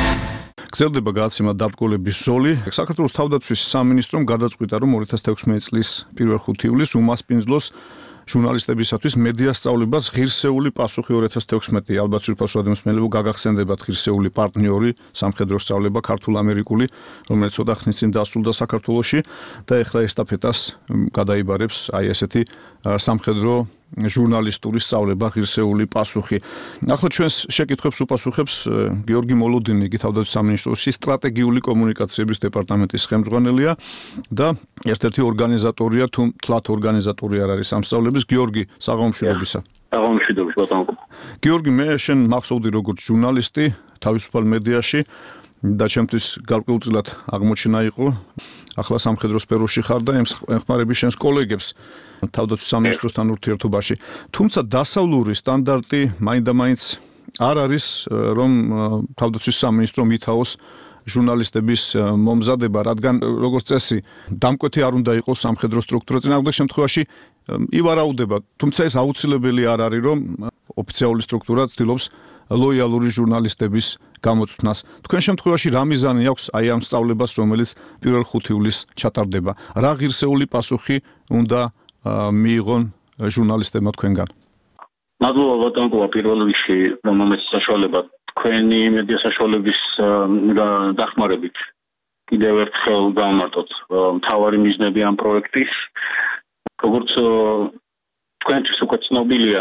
გრძელდება გადაცემა დაბრძოლების ზოლი. საქართველოს თავდაცვის სამინისტრომ გადაწყვიტა, რომ ორი ათას თექვსმეტი წლის პირველ ხუთ ივლისს უმასპინძლოს ჟურნალისტებისათვის მედია სწავლებას ღირსეული პასუხი ორი ათას თექვსმეტი ალბათ სრულფასო ადმისმელებო გაგახსენდებათ ღირსეული პარტნიორი სამხედრო სწავლება ქართულ-ამერიკული, რომელიც ცოტა ხნის წინ დასრულდა საქართველოში და ეხლა ესტაფეტას გადაიბარებს აი ესეთი სამხედრო ჟურნალისტური სწავლება ღირსეული პასუხი. ახლა ჩვენს შეკითხვებს უპასუხებს გიორგი მოლოდინი, იგი თავდაცვის სამინისტროში სტრატეგიული კომუნიკაციების დეპარტამენტის ხელმძღვანელია და ერთ-ერთი ორგანიზატორია, თუ თლათ ორგანიზატორი არ არის ამ სწავლების. გიორგი, საღამომშვიდობისა. საღამომშვიდობის ბატონო. გიორგი, მე შენ მახსოვდი როგორც ჟურნალისტი თავისუფალ მედიაში და ჩემთვის გარკვეულწილად აღმოჩენა იყო. ახლა სამხედრო სფეროში ხარ და ეხმარები შენს კოლეგებს თავდაცვის სამინისტროსთან ურთიერთობაში. თუმცა დასავლური სტანდარტი მაინდა-მაინც არ არის, რომ თავდაცვის სამინისტრო მითაოს ჟურნალისტების მომზადება, რადგან როგორც წესი, დამკვეთი არ უნდა იყოს სამხედრო სტრუქტურა. წინააღმდეგ შემთხვევაში ივარაუდება, თუმცა ეს აუცილებელი არ არის, რომ ოფიციალური სტრუქტურა ცდილობს ლოიალური ჟურნალისტების გამოწვდნას. თქვენ შემთხვევაში რა მიზანი აქვს აი ამ სწავლებას, რომელიც პირველ ხუთ ივლისს ჩატარდება? რა ღირსეული პასუხი უნდა მიიღონ ჟურნალისტებმა თქვენგან? მადლობა ბატონო, პირველ რიგში მომეც საშუალება თქვენი მედია საშუალების დახმარებით კიდევ ერთხელ გავმარტოთ მთავარი მიზნები ამ პროექტის. როგორც თქვენთვის უკვე ცნობილია,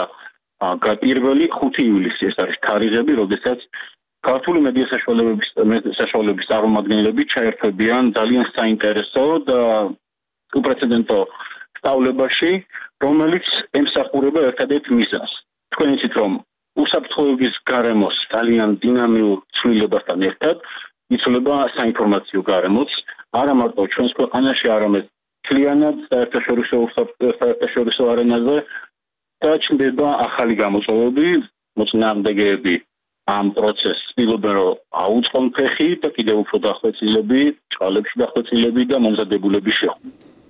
პირველი ხუთი ივლისი ეს არის თარიღები, როდესაც ქართული მედია საშუალებების საშუალების წარმომადგენლები ჩაერთვებიან ძალიან საინტერესო და უპრეცედენტო სწავლებაში, რომელიც ემსახურება ერთადერთ მიზანს. თქვენ იცით, რომ უსაფრთხოების გარემოს ძალიან დინამიურ ცვლილებასთან ერთად იცვლება საინფორმაციო გარემოც, არა მარტო ჩვენს ქვეყანაში, არამედ მთლიანად საერთაშორისო საერთაშორისო არენაზე და ჩნდება ახალი გამოწვევები, მოწინააღმდეგეები ამ პროცესს ცდილობენ, რომ აუწყონ ფეხი და კიდევ უფრო დახვეწილები, ჭყალებში დახვეწილები და მომზადებულები შეხვდნენ.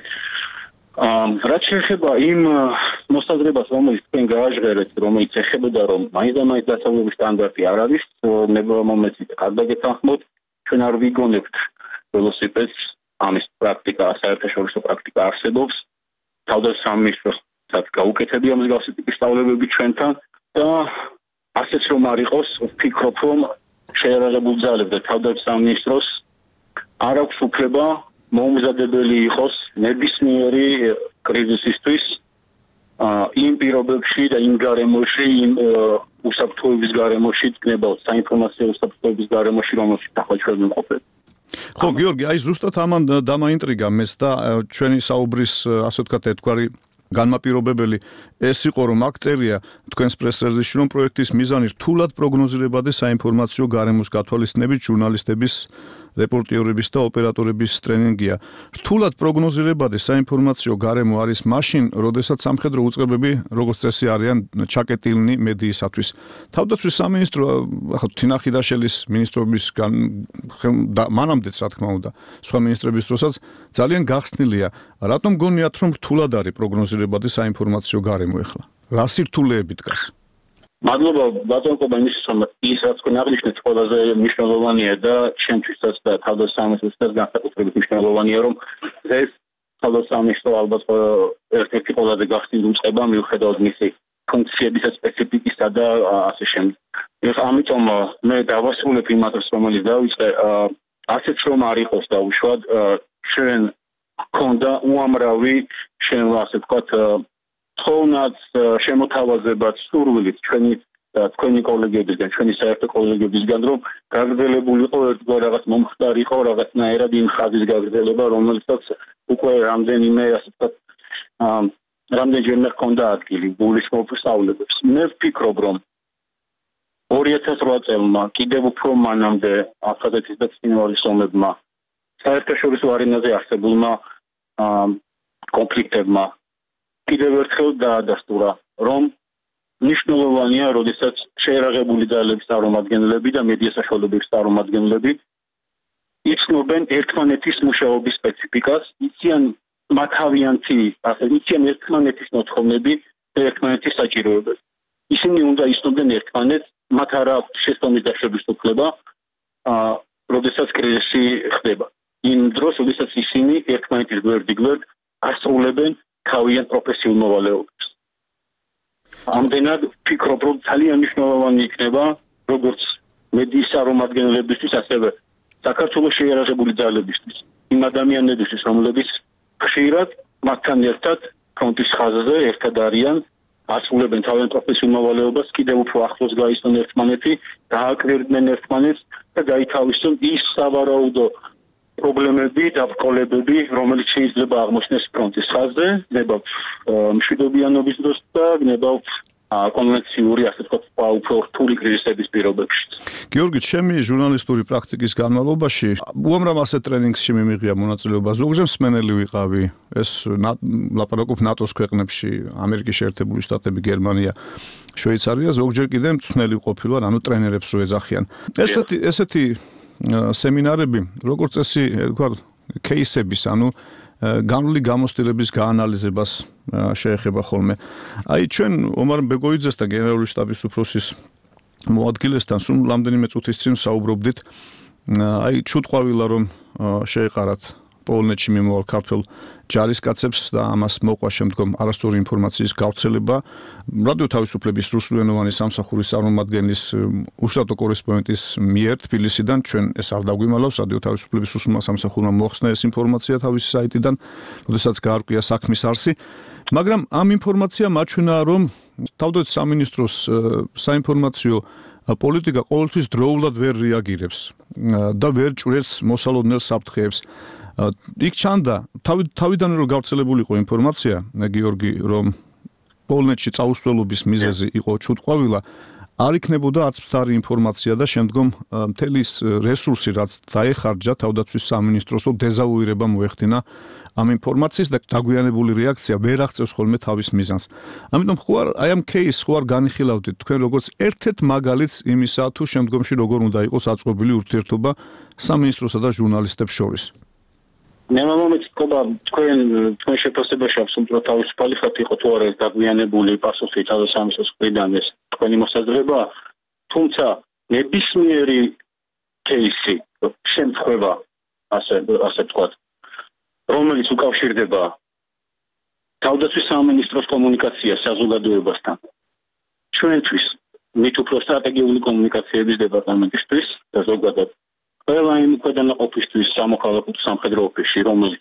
რაც შეეხება იმ მოსაზრებას, რომელიც თქვენ გააჟღერეთ, რომელიც ეხებოდა, რომ მაინც-მაინც დასავლური სტანდარტი არ არის, მომეცით კარგად გეთანხმოთ, ჩვენ არ ვიგონებთ ველოსიპედს, ამის პრაქტიკა, საერთაშორისო პრაქტიკა არსებობს. თავდაცვის სამინისტროსაც გაუკეთებია მსგავსი ტიპის სწავლებები ჩვენთან და ასეც რომ არ იყოს, ვფიქრობ, რომ შეიარაღებულ ძალებზე თავდაცვის სამინისტროს არ აქვს უფლება მოუმზადებელი იყოს ნებისმიერი კრიზისისთვის იმ პირობებში და იმ გარემოში, იმ უსაფრთხოების გარემოში, გნებავთ საინფორმაციო უსაფრთხოების გარემოში, რომელშიც ახლა ჩვენ ვიმყოფებით. ხო, გიორგი, აი ზუსტად ამან დამაინტრიგა მეც და ჩვენი საუბრის, ასე ვთქვათ, ერთგვარი განმაპირობებელი ეს იყო, რომ აქ წერია თქვენს პრეს-რელიზში, რომ პროექტის მიზანი რთულად პროგნოზირებადი საინფორმაციო გარემოს გათვალისწინებით ჟურნალისტების, რეპორტიორების და ოპერატორების ტრენინგია. რთულად პროგნოზირებადი საინფორმაციო გარემო არის მაშინ, როდესაც სამხედრო უწყებები, როგორც წესი, არიან ჩაკეტილნი მედიისათვის. თავდაცვის სამინისტრო, ახლა თინახიდაშელის მინისტრობისგან მანამდეც, რა თქმა უნდა, სხვა მინისტრების დროსაც ძალიან გახსნილია. რატომ გონიათ, რომ რთულად არის პროგნოზირებადი საინფორმაციო გარემო ახლა? რა სირთულეები დგას? მადლობა ბატონო კომისიის რომ ის რაც თქვენ აღნიშნეთ ყველაზე მნიშვნელოვანია და ჩემთვისაც და თავდაცვის სამინისტროსაც განსაკუთრებით მნიშვნელოვანია რომ ეს თავდაცვის სამინისტრო ალბათ ერთ-ერთი ყველაზე გახსნილი უწყება მიუხედავად მისი ფუნქციებისა სპეციფიკისა და ასე შემდეგ. ეს ამიტომ მე დავასრულებ იმ მატერს რომელიც დავიწყე ასეც რომ არ იყოს დაუშვად ჩვენ გქონდა უამრავი ჩვენ ასე ვთქვათ თოვნაც შემოთავაზებაც სურვილით ჩვენი თქვენი კოლეგებისგან, ჩვენი საერთო კოლეგებისგან, რომ გაგრძელებულიყო ერთგვარ რაღაც მომხდარიყო რაღაცნაირად იმ ხაზის გაგრძელება, რომელსაც უკვე რამდენიმე, ასე ვთქვათ, რამდენჯერმე ჰქონდა ადგილი გულისხმობ სწავლებებს. მე ვფიქრობ, რომ ორი ათას რვა წელმა კიდევ უფრო მანამდე აფხაზეთის და ცხინვალის ომებმა საერთაშორისო არენაზე არსებულმა კონფლიქტებმა კიდევ ერთხელ დაადასტურა, რომ მნიშვნელოვანია, როდესაც შეერაღებული ძალების წარმომადგენლები და მედია საშუალებების წარმომადგენლები იცნობენ ერთმანეთის მუშაობის სპეციფიკას, იციან მათავიანთი, ასე იციან ერთმანეთის მოთხოვნები და ერთმანეთის საჭიროებებს. ისინი უნდა იცნობდნენ ერთმანეთს, მათ არ აქვს შეცდომის დაშვების უფლება, როდესაც კრიზისი ხდება. იმ დროს, როდესაც ისინი ერთმანეთის გვერდ-იგვერდ ასრულებენ თავიანთ პროფესიულ მოვალეობას. ამდენად ვფიქრობ, რომ ძალიან მნიშვნელოვანი იქნება, როგორც მედიის წარმომადგენლებისთვის, ასევე საქართველოს შეიარაღებული ძალებისთვის, იმ ადამიანებისთვის, რომლებიც ხშირად მათთან ერთად ფრონტის ხაზზე ერთად არიან, ასრულებენ თავიანთ პროფესიულ მოვალეობას, კიდევ უფრო ახლოს გაიცნონ ერთმანეთი, დააკვირდნენ ერთმანეთს და გაითავისონ ის სავარაუდო პრობლემები და ბრკოლებები, რომელიც შეიძლება აღმოჩნდეს ფრონტის ხაზზე, ნება მშვიდობიანობის დროს და ნება კონვენციური, ასე ვთქვათ, უფრო რთული კრიზისების პირობებში. გიორგი, ჩემი ჟურნალისტური პრაქტიკის განმავლობაში უამრავ ასეთ ტრენინგში მიმიღია მონაწილეობა. ზოგჯერ მსმენელი ვიყავი, ეს ლაპარაკობ ნატოს ქვეყნებში, ამერიკის შეერთებული შტატები, გერმანია, შვეიცარია, ზოგჯერ კიდე მწვრთნელი ყოფილვარ, ანუ ტრენერებს რო ეძახიან. ესეთი ესეთი სემინარები, როგორც წესი, თქვა, кейსების, ანუ განვლილი გამოცდილების გაანალიზებას შეეხება ხოლმე. აი ჩვენ ომარ ბეგოიძეს და გენერალური შტაბის უფროსის მოადგილესთან სულ რამდენიმე წუთის წინ საუბრობდით, აი ჩუტყვავილა რომ შეეყარათ პოლონეთში მიმოვალ ქართველ ჯარისკაცებს და ამას მოყვა შემდგომ არასწორი ინფორმაციის გავრცელება. რადიო თავისუფლების რუსულენოვანი სამსახურის წარმომადგენლის უშტატო კორესპონდენტის მიერ თბილისიდან ჩვენ ეს არ დაგვიმალავს, რადიო თავისუფლების რუსულმა სამსახურმა მოახსნა ეს ინფორმაცია თავისი საიტიდან, როდესაც გაარკვია საქმის არსი. მაგრამ ამ ინფორმაციამ აჩვენა, რომ თავდაცვის სამინისტროს საინფორმაციო პოლიტიკა ყოველთვის დროულად ვერ რეაგირებს და ვერ ჭვრets მოსალოდნელ საფრთხეებს. იქ ჩანდა თავიდან რომ გავრცელებულიყო ინფორმაცია, გიორგი, რომ პოლონეთში წაუსვლელობის მიზეზი იყო ჩუტყვავილა, არ იქნებოდა არც მცდარი ინფორმაცია და შემდგომ მთელი ის რესურსი, რაც დაეხარჯა თავდაცვის სამინისტროს, დეზავუირება მოეხდინა ამ ინფორმაციის და დაგვიანებული რეაქცია ვერ აღწევს ხოლმე თავის მიზანს. ამიტომ ხო არ აი ამ кейს ხო არ განიხილავდით თქვენ როგორც ერთ-ერთ მაგალითს იმისა, თუ შემდგომში როგორ უნდა იყოს აწყობილი ურთიერთობა სამინისტროსა და ჟურნალისტებს შორის. მე მომეწონა თქვენ თქვენ შეფასებაში აბსოლუტურად თავისუფალი ხართ, იყო თუ არა ეს დაგვიანებული პასუხი თავისამისოს მხრიდან ეს თქვენი მოსაზრება, თუმცა ნებისმიერი кейსი შემთხვევა, ასე ასე ვთქვათ, რომელიც უკავშირდება თავდაცვის სამინისტროს კომუნიკაციას საზოგადოებასთან, ჩვენთვის მით უფრო სტრატეგიული კომუნიკაციების დეპარტამენტისთვის და ზოგადად ყველა იმ ქვედანაყოფისთვის სამოქალაქო სამხედრო ოფისში, რომელიც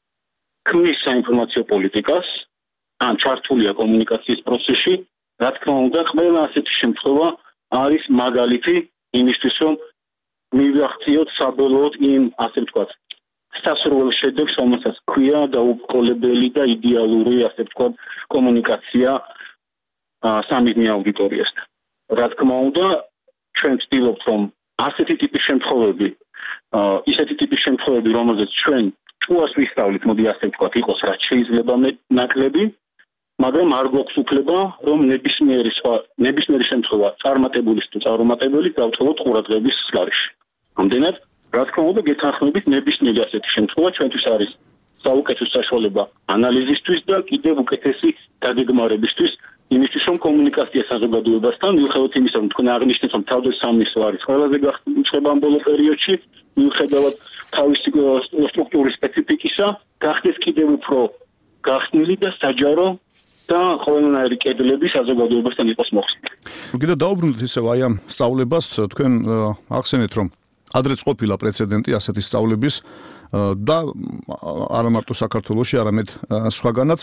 ქმნის საინფორმაციო პოლიტიკას, ან ჩართულია კომუნიკაციის პროცესში, რა თქმა უნდა, ყველა ასეთი შემთხვევა არის მაგალითი იმისთვის, რომ მივახციოთ საბოლოოდ იმ, ასე ვთქვათ, სასურველ შედეგს, რომელსაც ქვია დაუბრკოლებელი და იდეალური, ასე ვთქვათ, კომუნიკაცია სამიზნე აუდიტორიასთან. რა თქმა უნდა, ჩვენ ვცდილობთ, რომ ასეთი ტიპის შემთხვევები, ისეთი ტიპის შემთხვევები, რომელზეც ჩვენ ჭუას ვისწავლით, მოდი ასე ვთქვათ, იყოს რაც შეიძლება ნაკლები, მაგრამ არ გვაქვს უფლება, რომ ნებისმიერი სხვა ნებისმიერი შემთხვევა წარმატებულის თუ წარუმატებელი დავთხოვოთ ყურადღების გარეშე. ამდენად, რა თქმა უნდა, გეთანხმებით ნებისმიერი ასეთი შემთხვევა ჩვენთვის არის საუკეთესო საშუალება ანალიზისთვის და კიდევ უკეთესი დაგეგმარებისთვის. იმისთვის, რომ კომუნიკაცია საზოგადოებასთან, მიუხედავად იმისა, რომ თქვენ აღნიშნეთ, რომ თავდაცვის სამინისტრო არის ყველაზე გახდება ამ ბოლო პერიოდში, მიუხედავად თავისი სტრუქტურის სპეციფიკისა, გახდეს კიდევ უფრო გახსნილი და საჯარო და ყველანაირი კედლები საზოგადოებასთან იყოს მოხსნილი. კიდევ დაუბრუნდით ისევ აი ამ სწავლებას, თქვენ ახსენეთ, რომ ადრეც ყოფილა პრეცედენტი ასეთი სწავლების და არა მარტო საქართველოში, არამედ სხვაგანაც.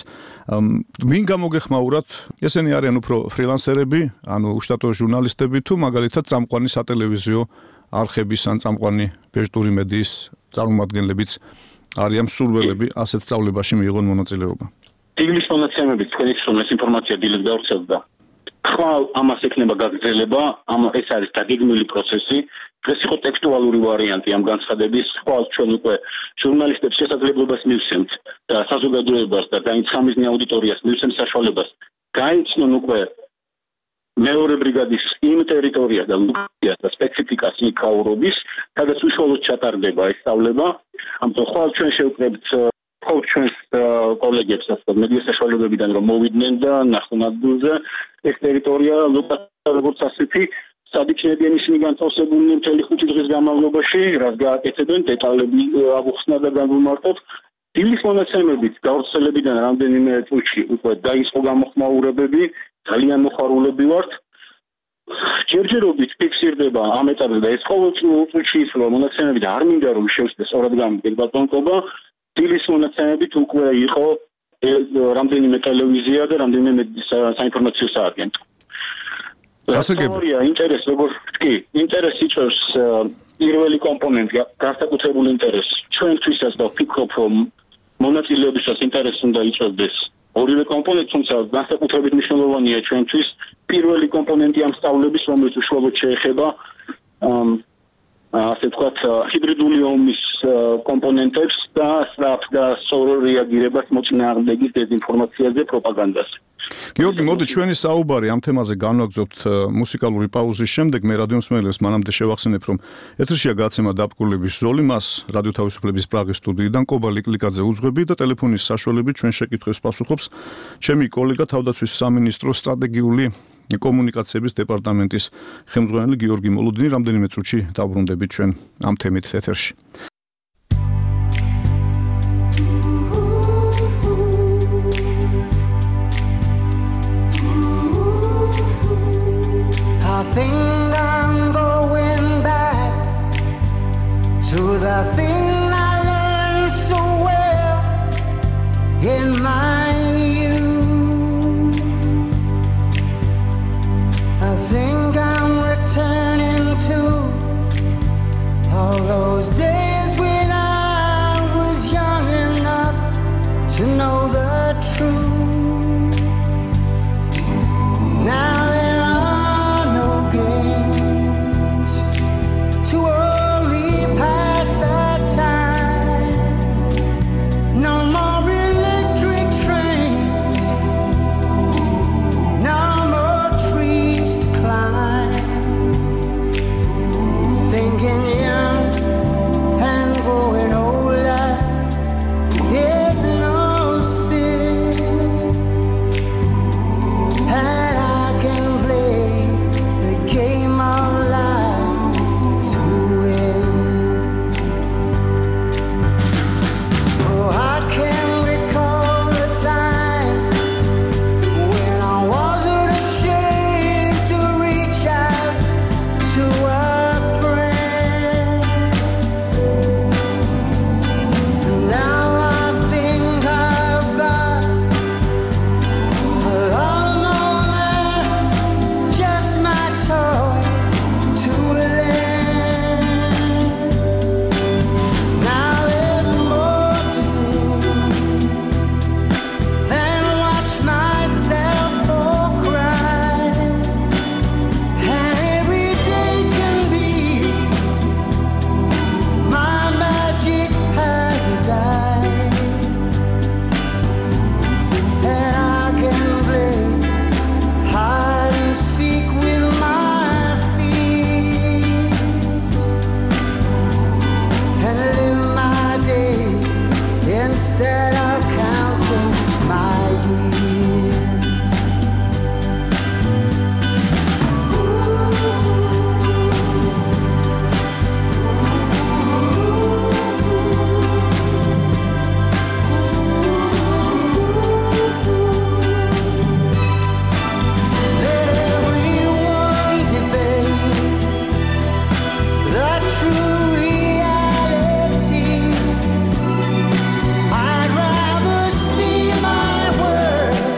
ვინ გამოგეხმაურათ? ესენი არიან უფრო ფრილანსერები, ანუ უშტატო ჟურნალისტები თუ მაგალითად წამყვანი სატელევიზიო არხების ან წამყვანი ბეჟტური მედიის წარმომადგენლებიც არიან მსურველები ასეთ სწავლებაში მიიღონ მონაწილეობა. დილის მონაცემებით თქვენი ეს ინფორმაცია დილით გავრცელდა. ხვალ ამას ექნება გაგრძელება, ამ ეს არის დაგეგმილი პროცესი. ეს იყო ტექსტუალური ვარიანტი ამ განცხადების. ხვალ ჩვენ უკვე ჟურნალისტებს შესაძლებლობას მივსცემთ და საზოგადოებას და განცხამიზნე აუდიტორიას მივსცემთ საშუალებას გაიცნონ უკვე მეორე ბრიგადის იმ ტერიტორიას და ლოკაციას და სპეციფიკას მიკაურობის, სადაც უშუალოდ ჩატარდება ეს სწავლება. ამიტომ ხვალ ჩვენ შევკრებთ ხოლმე ჩვენს კოლეგებს ასე მედია საშუალებებიდან რომ მოვიდნენ და ნახონ ადგილზე ეს ტერიტორია ლოკაცია როგორც ასეთი სადიჩნებიან ისინი განთავსებულნი მთელი ხუთი დღის განმავლობაში, რაც გააკეთებენ დეტალები აღუხსნა და განვმარტოთ. დილის მონაცემებით გავრცელებიდან რამდენიმე წუთში უკვე დაიწყო გამოხმაურებები, ძალიან მოხარულები ვართ. ჯერჯერობით ფიქსირდება ამ ეტაპზე და ეს ყოველწლიურად წუთში ის რომ მონაცემები და არ მინდა რომ შევსდეს სწორად გამიგებ ბატონკობა. დილის მონაცემებით უკვე იყო რამდენიმე ტელევიზია და რამდენიმე საინფორმაციო სააგენტო. ასაგებია ინტერესი როგორც კი, ინტერესი იწვევს პირველი კომპონენტი, განსაკუთრებული ინტერესი. ჩვენთვისაც და ვფიქრობ რომ მონაწილეობისას ინტერესი უნდა იწვევდეს ორივე კომპონენტი, თუმცა განსაკუთრებით მნიშვნელოვანია ჩვენთვის პირველი კომპონენტი ამ სწავლების, რომელიც უშუალოდ შეეხება ასე ვთქვათ, ჰიბრიდული ომის კომპონენტებს და სწრაფ და სწორ რეაგირებას მოწინააღმდეგის დეзинფორმაციაზე, პროპაგანდაზე. გიორგი, მოდი ჩვენი საუბარი ამ თემაზე განვაგრძობთ მუსიკალური პაუზის შემდეგ. მე რადიო მსმენელებს მანამდე შევახსენებ, რომ ეთერშია გაცემა დაბკურების ზოლი, მას რადიო თავისუფლების პრაღის სტუდიიდან კობა ლიკლიკაძე უძღვები და ტელეფონის საშუალებით ჩვენ შეკითხვებს პასუხობს ჩემი კოლეგა თავდაცვის სამინისტროს სტრატეგიული კომუნიკაციების დეპარტამენტის ხელმძღვანელი გიორგი მოლოდინი. რამდენიმე წუთში დავბრუნდებით ჩვენ ამ თემით ეთერში. I think I'm going back to the thing I learned so well in my youth. I think I'm returning to all those days when I was young enough to know the truth. Now I'd rather see my world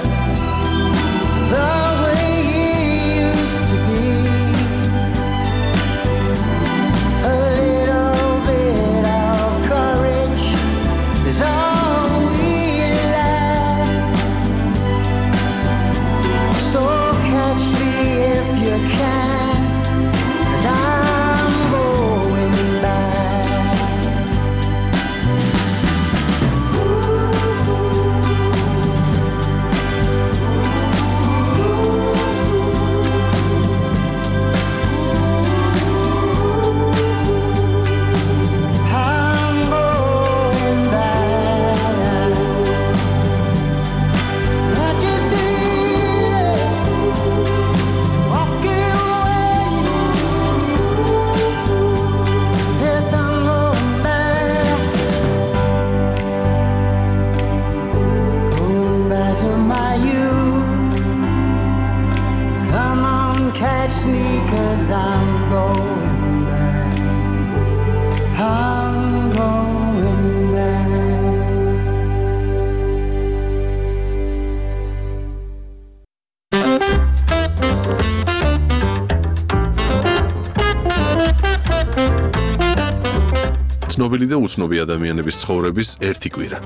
ცნობილი და უცნობი ადამიანების ცხოვრების ერთი კვირა.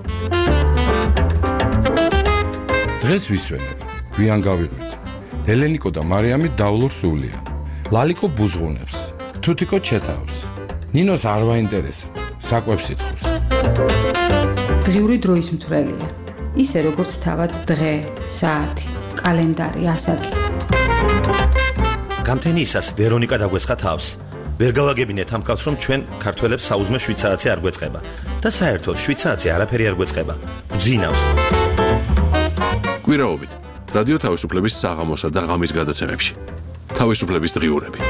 დღეს ვისვენებ, გვიან გავიღვიძე. ელენიკო და მარიამი დავლურ სულიან. ლალიკო ბუზღუნებს, თუთიკო ჩეთავს. ნინოს არ ვაინტერესებს, საკვებს ითხოვს. დღიური დროის მთვრელია. ისე როგორც თავად დღე, საათი, კალენდარი, ასაკი. გამთენიისას ვერონიკა დაგვესხა თავს. ვერ გავაგებინეთ ამ კაცს, რომ ჩვენ ქართველებს საუზმე შვიდ საათზე არ გვეწყება და საერთოდ შვიდ საათზე არაფერი არ გვეწყება. ბძინავს. კვირაობით რადიო თავისუფლების საღამოსა და ღამის გადაცემებში. თავისუფლების დღიურები.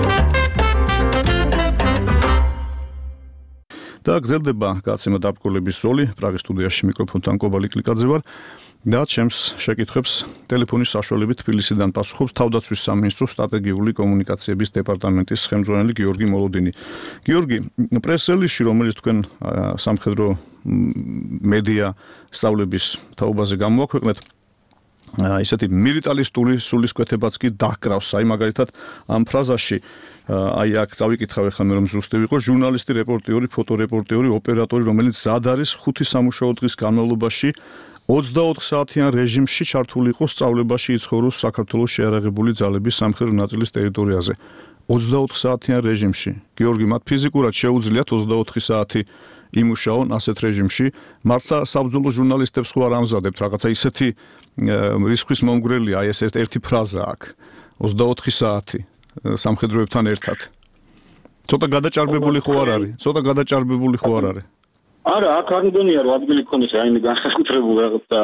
და გრძელდება გაცემა დაბრკოლების როლი. პრაღის სტუდიაში მიკროფონთან კობალი კლიკაძე ვარ და ჩემს შეკითხვებს ტელეფონის საშუალებით თბილისიდან პასუხობს თავდაცვის სამინისტროს სტრატეგიული კომუნიკაციების დეპარტამენტის ხელმძღვანელი გიორგი მოლოდინი. გიორგი, პრეს-რელიზში, რომელიც თქვენ სამხედრო მედია სწავლების თაობაზე გამოაქვეყნეთ, ისეთი მილიტარისტული სულისკვეთებაც კი დაჰკრავს. აი მაგალითად ამ ფრაზაში აი აქ წავიკითხავ ახლა მე რომ ზუსტი ვიყო, ჟურნალისტი, რეპორტიორი, ფოტორეპორტიორი, ოპერატორი, რომელიც მზად არის ხუთი სამუშაო დღის განმავლობაში ოცდაოთხ საათიან რეჟიმში ჩართული იყო სწავლებაში იცხოვროს საქართველოს შეიარაღებული ძალების სამხედრო ნაწილის ტერიტორიაზე. ოცდაოთხ საათიან რეჟიმში. გიორგი, მათ ფიზიკურად შეუძლიათ ოცდაოთხი საათი იმუშაონ ასეთ რეჟიმში. მართლა საბრძოლო ჟურნალისტებს ხო არ ამზადებთ რაღაცა ისეთი რისკვის მომგვრელი, აი ეს ერთი ფრაზა აქვს. ოცდაოთხი საათი სამხედროებთან ერთად. ცოტა გადაჭარბებული ხო არ არის? ცოტა გადაჭარბებული ხო არ არის? არა, აქ არ მგონია რომ ადგილი ქონდეს რაიმე განსაკუთრებული რაღაცა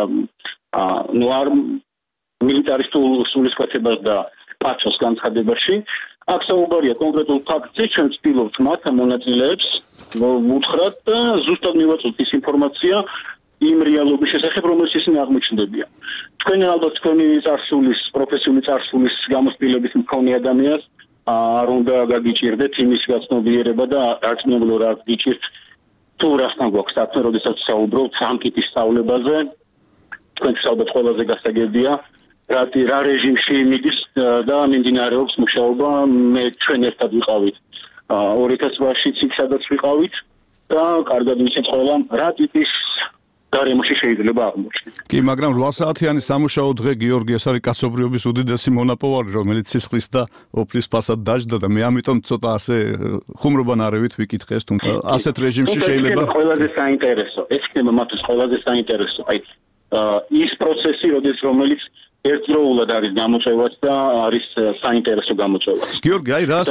ნუ არ მილიტარისტულ სულისკვეთებას და პაჩოს განცხადებაში. აქ საუბარია კონკრეტულ ფაქტზე, ჩვენ ვცდილობთ მათ მონაწილეებს ვუთხრათ და ზუსტად მივაწვდით ის ინფორმაცია იმ რეალობის შესახებ, რომელიც ისინი აღმოჩნდებიან. თქვენ ალბათ თქვენი წარსულის, პროფესიული წარსულის გამოცდილების მქონე ადამიანს არ უნდა გაგიჭირდეთ იმის გაცნობიერება და არც მეგლო რა გიჭირთ თუ რასთან გვაქვს საქმე, როდესაც საუბრობთ ამ ტიპის სწავლებაზე, თქვენთვის ალბათ ყველაზე გასაგებია რა რა რეჟიმში მიდის და მიმდინარეობს მუშაობა. მე ჩვენ ერთად ვიყავით ორი ათას ოთხში იქ სადაც ვიყავით და კარგად ვიცით ყველა რა ტიპის გარემოში შეიძლება აღმოჩნდეს. კი, მაგრამ რვა საათიანი სამუშაო დღე, გიორგი, ეს არის კაცობრიობის უდიდესი მონაპოვარი, რომელიც სისხლის და ოფლის ფასად დაждდა და მე ამიტომ ცოტა ასე ხუმრობან არევით ვიკითხე ეს, თუმცა ასეთ რეჟიმში შეიძლება ყველაზე საინტერესო, ეს იქნება მათთვის ყველაზე საინტერესო. აი ის პროცესი, როდეს რომელიც ერთდროულად არის გამოწვევაც და არის საინტერესო გამოწვევაც. გიორგი, აი რას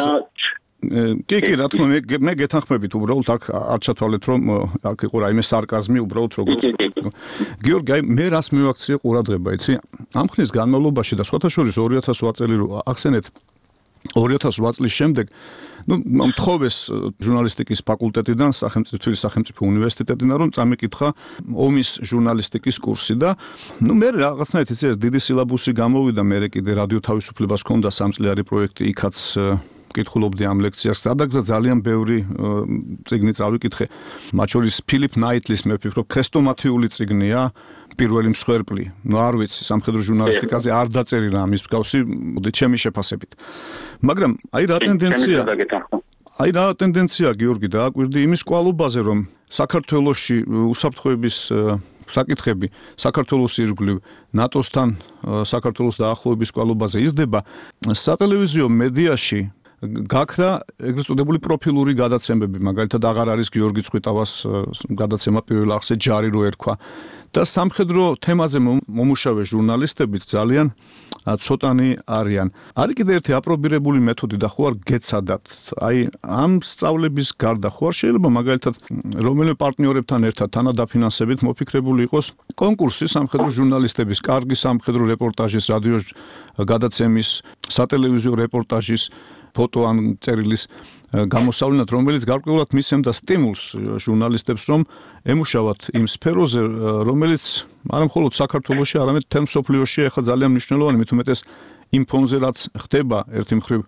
კი კი რა თქმა უნდა მე გეთანხმებით უბრალოდ აქ არ ჩათვალეთ რომ აქ იყო რაიმე სარკაზმი უბრალოდ როგორც გიორგი აი მე რას მივაქციე ყურადღება იცი ამ ხნის განმავლობაში და სხვათა შორის ორი ათას ოთხ წელი რო ახსენეთ ორი ათას ოთხ წლის შემდეგ ну მთხოვეს ჟურნალისტიკის ფაკულტეტიდან სახელმწიფო თბილისის სახელმწიფო უნივერსიტეტიდან რომ წამიკითხა ომის ჟურნალისტიკის კურსი და ну მე რაღაცნაირად იცი ეს დიდი სილაბუსი გამოვიდა მე კიდე რადიო თავისუფლებას ჰქონდა სამწლიანი პროექტი იქაც კითხულობდი ამ ლექციას. სადაგზა ძალიან ბევრი წიგნი წავიკითხე. მათ შორის ფილიპ ნაიტლის მე ვფიქრობ ქრესტომათიული წიგნია, პირველი მსხვერპლი. ნუ არ ვიცი, სამხედრო ჟურნალისტიკაზე არ დაწერილა ამის მსგავსი, მოდით ჩემი შეფასებით. მაგრამ აი რა ტენდენცია? აი რა ტენდენცია გიორგი დააკვირდი იმის კვალობაზე, რომ საქართველოში უსაფრთხოების საკითხები საქართველოს ირგვლივ ნატოსთან საქართველოს დაახლოების კვალობაზე იზრდება სატელევიზიო მედიაში გაქრა ეგრეთ წოდებული პროფილური გადაცემები, მაგალითად აღარ არის გიორგი წვიტავას გადაცემა პირველ არხზე ჯარი რო ერქვა და სამხედრო თემაზე მომუშავე ჟურნალისტებიც ძალიან ცოტანი არიან. არის კიდე ერთი აპრობირებული მეთოდი და ხო არ გეცადათ. აი ამ სწავლების გარდა ხო არ შეიძლება მაგალითად რომელიმე პარტნიორებთან ერთად თანადაფინანსებით მოფიქრებული იყოს კონკურსი სამხედრო ჟურნალისტების, კარგი სამხედრო რეპორტაჟის, რადიო გადაცემის, სატელევიზიო რეპორტაჟის ფოტო ან წერილის გამოსავლენად, რომელიც გარკვეულად მისცემდა სტიმულს ჟურნალისტებს, რომ ემუშავათ იმ სფეროზე, რომელიც არა მხოლოდ საქართველოში, არამედ მთელ მსოფლიოში ახლა ძალიან მნიშვნელოვანი, მით უმეტეს იმ ფონზე რაც ხდება ერთი მხრივ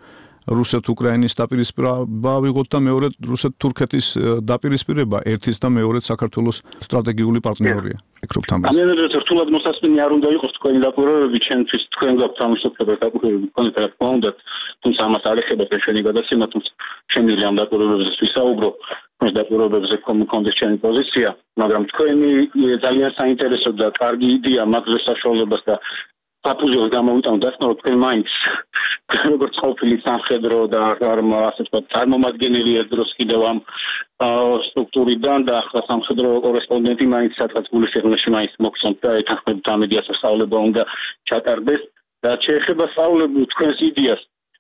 რუსეთ-უკრაინის დაპირისპირება ავიღოთ და მეორე რუსეთ-თურქეთის დაპირისპირება ერთის და მეორედ საქართველოს სტრატეგიული პარტნიორია. ფიქრობთ ამაზე? ამერეთ რთულად მოსასწრენი არ უნდა იყოს თქვენი დაკვირვებები, ჩვენთვის თქვენ გაქვთ თავისუფლება დაკვირვებები კონკრეტულად რა თქმა უნდა, თუმცა ამას არ ეხება ჩვენი გადაცემა, თუმცა შემიძლია ამ დაკვირვებებზე ვისაუბრო, ამ დაკვირვებებზე კონდეს ჩვენი პოზიცია, მაგრამ თქვენი ძალიან საინტერესო და კარგი იდეა მაგზე საშუალებას და საფუძველს გამოვიტანოთ, რომ თქვენ მაინც როგორც ყოფილი სამხედრო და ასე ვთქვათ, წარმომადგენელი ერთდროს კიდევ ამ სტრუქტურიდან და ახლა სამხედრო კორესპონდენტი მაინც სადღაც გულის სიღრმეში მაინც მოგცემთ და ეთანხმებით ამ იდეას სწავლება უნდა ჩატარდეს და შეეხება სწავლების თქვენს იდეას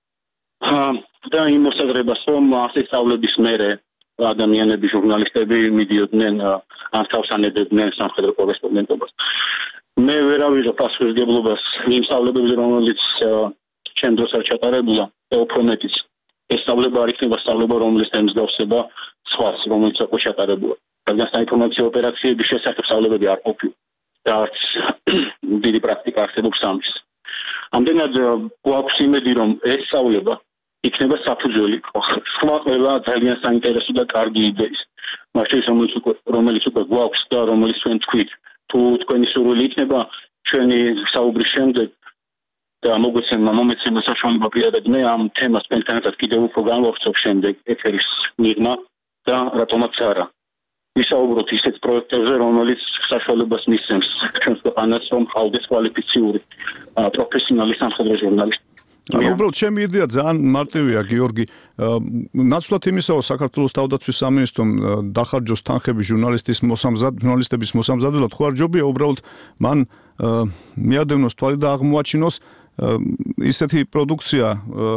და იმ მოსაზრებას, რომ ასე სწავლების მერე ადამიანები, ჟურნალისტები მიდიოდნენ ან თავსანებდნენ სამხედრო კორესპონდენტობას. მე ვერავირ პასუხისმგებლობას იმ სწავლებებზე, რომელიც ჩემ დროს არ ჩატარებულა და უფრო მეტიც ეს სწავლება არ იქნება სწავლება, რომლის ემსგავსება სხვას, რომელიც უკვე ჩატარებულა. რადგან საინფორმაციო ოპერაციების შესახებ სწავლებები არ ყოფილა და არც დიდი პრაქტიკა არსებობს ამის. ამდენად გვაქვს იმედი, რომ ეს სწავლება იქნება საფუძველი სხვა ყველა ძალიან საინტერესო და კარგი იდეის. მაშინ რომელიც უკვე რომელიც უკვე გვაქვს და რომელიც თქვენ თქვით, თუ თქვენი სურვილი იქნება ჩვენი საუბრის შემდეგ და მოგვეცემა მომეცემა საშუალება პირადად მე ამ თემას თქვენთანაც კიდევ უფრო განვავრცობ შემდეგ ეთერის მიღმა და რატომაც არა. ვისაუბროთ ისეთ პროექტებზე, რომელიც საშუალებას მისცემს ჩვენს ქვეყანას, რომ ყავდეს კვალიფიციური პროფესიონალი სამხედრო ჟურნალისტი. უბრალოდ ჩემი იდეა ძალიან მარტივია, გიორგი. ნაცვლად იმისაო საქართველოს თავდაცვის სამინისტრომ დახარჯოს თანხები ჟურნალისტის მოსამზად, ჟურნალისტების მოსამზადებლად, ხო არ ჯობია უბრალოდ მან მიადევნოს თვალი და აღმოაჩინოს ისეთი პროდუქცია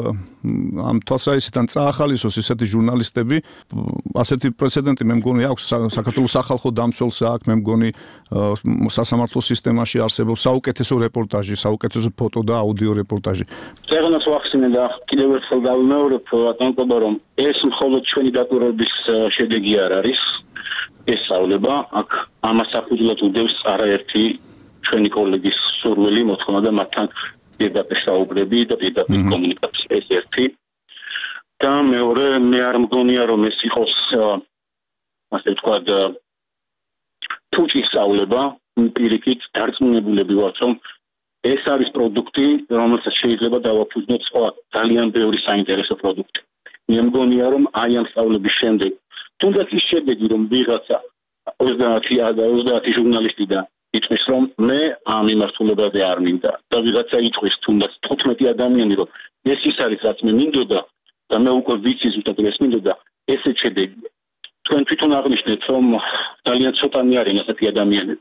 ამ თვალსაჩინოდან წაახალისოს ისეთი ჟურნალისტები, ასეთი პრეცედენტი მე მგონი აქვს საქართველოს სახალხო დამცველს აქვს, მე მგონი სასამართლო სისტემაში არსებობს საუკეთესო რეპორტაჟი, საუკეთესო ფოტო და აუდიო რეპორტაჟი. ზეგანაც ვახსენე და კიდევ ერთხელ გავიმეორებ, რატომ რომ ეს მხოლოდ ჩვენი დაკვირვების შედეგი არ არის, ეს სწავლება აქ ამას საფუძვლად უდევს არაერთი ჩვენი კოლეგის სურვილი, მოთხოვნა და მათთან პირდაპირ საუბრები და პირდაპირ კომუნიკაცია ეს ერთი. და მეორე, მე არ მგონია რომ ეს იყოს ასე ვთქვათ თუჭის სწავლება, პირიქით დარწმუნებულები ვართ, რომ ეს არის პროდუქტი, რომელსაც შეიძლება დავაფუძნოთ სხვა ძალიან ბევრი საინტერესო პროდუქტი. მე მგონია რომ აი ამ სწავლების შემდეგ, თუნდაც ის შედეგი რომ ვიღაცა ოცდაათი ჟურნალისტი და იტყვის რომ მე ამ მიმართულებაზე არ მინდა და ვიღაცა იტყვის თუნდაც თხუთმეტი ადამიანი რომ ეს ის არის რაც მე მინდოდა და მე უკვე ვიცი ზუსტად ეს მინდოდა ესე შედეგია. თქვენ თვითონ აღნიშნეთ რომ ძალიან ცოტანი არიან ასეთი ადამიანები.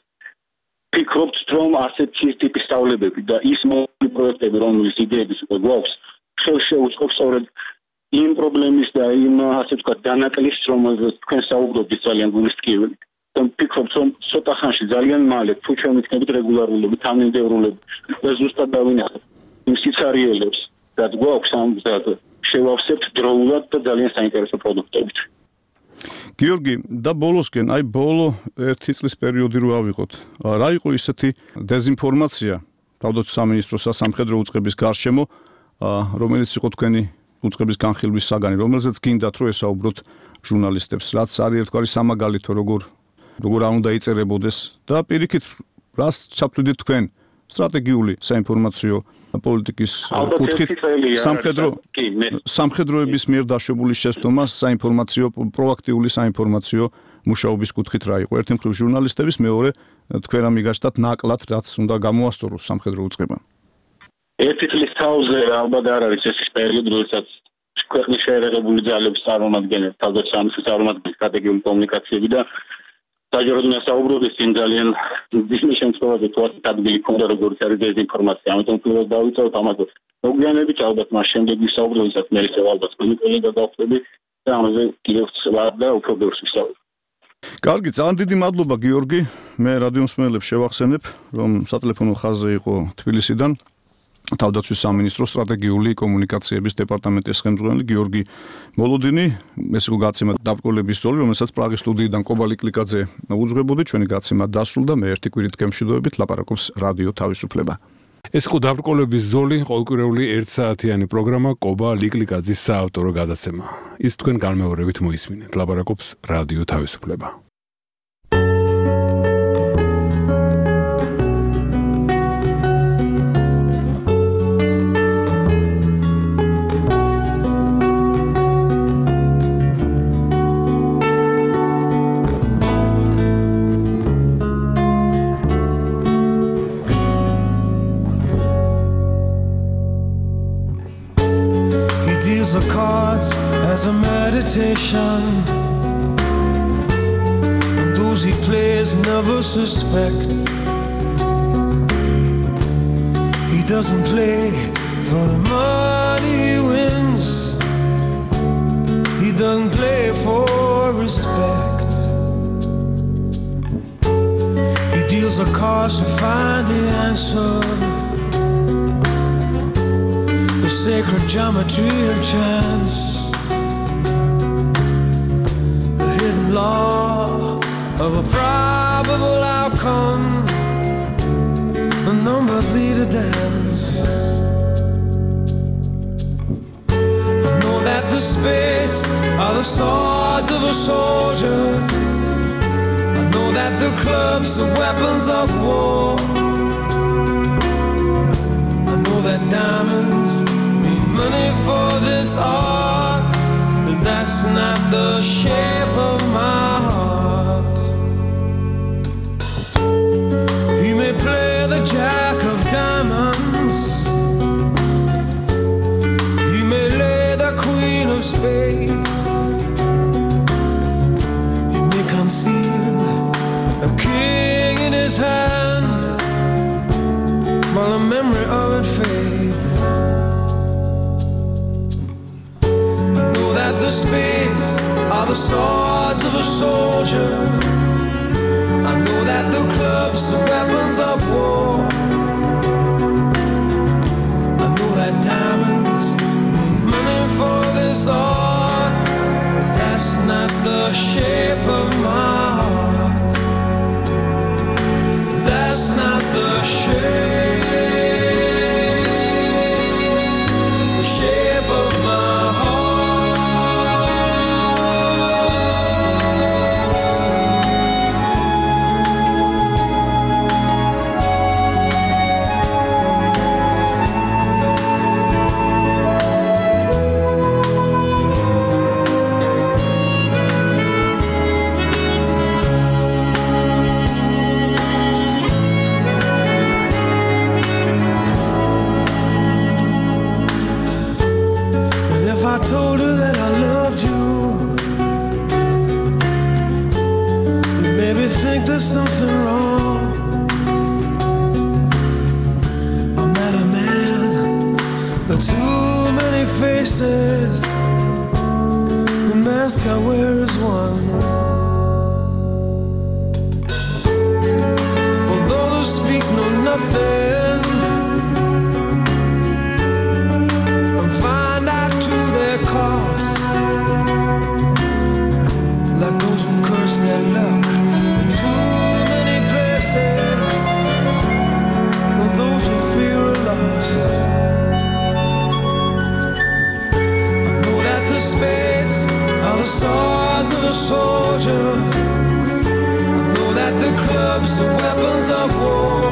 ფიქრობთ რომ ასეთი ტიპის სწავლებები და ის მოვლენილი პროექტები რომლის იდეების უკვე გვაქვს ხელშეუწყობს სწორედ იმ პრობლემის და იმ ასე ვთქვათ დანაკლის რომელზეც თქვენ საუბრობთ ძალიან გულისტკიველი. ფიქრობთ რომ ცოტა ხანში ძალიან მალე თუ ჩვენ ვიქნებით რეგულარულები, თანმიმდევრულები და ზუსტად დავინახეთ იმ სიცარიელებს რაც გვაქვს ამ გზაზე შევავსებთ დროულად და ძალიან საინტერესო პროდუქტებით. გიორგი, და ბოლოსკენ, აი ბოლო ერთი წლის პერიოდი რო ავიღოთ, რა იყო ისეთი დეზინფორმაცია თავდაცვის სამინისტროს სამხედრო უწყების გარშემო, რომელიც იყო თქვენი უწყების განხილვის საგანი, რომელზეც გინდათ რომ ესაუბროთ ჟურნალისტებს, რაც არის ერთგვარი სამაგალითო, როგორ როგორ არ უნდა იწერებოდეს და პირიქით რას ჩავთვლიდით თქვენ სტრატეგიული საინფორმაციო პოლიტიკის კუთხით სამხედრო სამხედროების მიერ დაშვებული შეცდომა საინფორმაციო პროაქტიული საინფორმაციო მუშაობის კუთხით რა იყო? ერთი მხრივ ჟურნალისტების, მეორე თქვენ რა მიგაჩნდათ ნაკლად, რაც უნდა გამოასწოროს სამხედრო უწყებამ. ერთი წლის თავზე ალბათ არ არის ეს პერიოდი, როდესაც ქვეყნის შეერაღებული ძალების წარმომადგენლები, თავდაცვის წარმომადგენლები სტრატეგიული კომუნიკაციები და საჯარო მასაუბრებს იმ ძალიან დიდი შემთხვევაში თუ ასე ადგილი ქონდა როგორც არის დეზინფორმაცია. ამიტომ ვფიქრობ დავიწყოთ ამაზე. მოგვიანებით ალბათ მას შემდეგ ვისაუბროთ, ისაც მე ისევ ალბათ კომიტეტი და გავხდები და ამაზე კიდევ ვცვლად და უფრო ბევრს ვისაუბროთ. კარგი, ძალიან დიდი მადლობა გიორგი. მე რადიო მსმენელებს შევახსენებ, რომ სატელეფონო ხაზზე იყო თბილისიდან თავდაცვის სამინისტროს სტრატეგიული კომუნიკაციების დეპარტამენტის ხელმძღვანელი გიორგი მოლოდინი. ეს იყო გაცემა დაბრკოლების ზოლი, რომელსაც პრაღის სტუდიიდან კობალი კლიკაძე უძღვებოდი. ჩვენი გაცემა დასრულდა. მე ერთი კვირით გემშვიდობებით ლაპარაკობს რადიო თავისუფლება. ეს იყო დაბრკოლების ზოლი, ყოველკვირეული ერთ საათიანი პროგრამა კობა ლიკლიკაძის საავტორო გადაცემა. ის თქვენ განმეორებით მოისმინეთ. ლაპარაკობს რადიო თავისუფლება. The cards as a meditation, and those he plays never suspect. He doesn't play for the money he wins, he doesn't play for respect. He deals the cards to find the answer, the sacred geometry of chance, the hidden law of a probable outcome. The numbers lead a dance. I know that the spades are the swords of a soldier. I know that the clubs are weapons of war. I know that diamonds money for this art, but that's not the shape of my heart. He may play the jack of diamonds, he may lay the queen of spades, he may conceal a king in his hand while the memory of it fades. The spades are the swords of a soldier. I know that the clubs are weapons of war. I know that diamonds need money for this art, but that's not the shape of my heart. That's not the shape. I told her that I loved you, you made me think there's something wrong. I'm not a man, but too many faces. The mask I wear is one. For those who speak know nothing, and find out to their cost, like those who curse their luck in too many places, and those who fear are lost. I know that the spades are the swords of a soldier. I know that the clubs are weapons of war.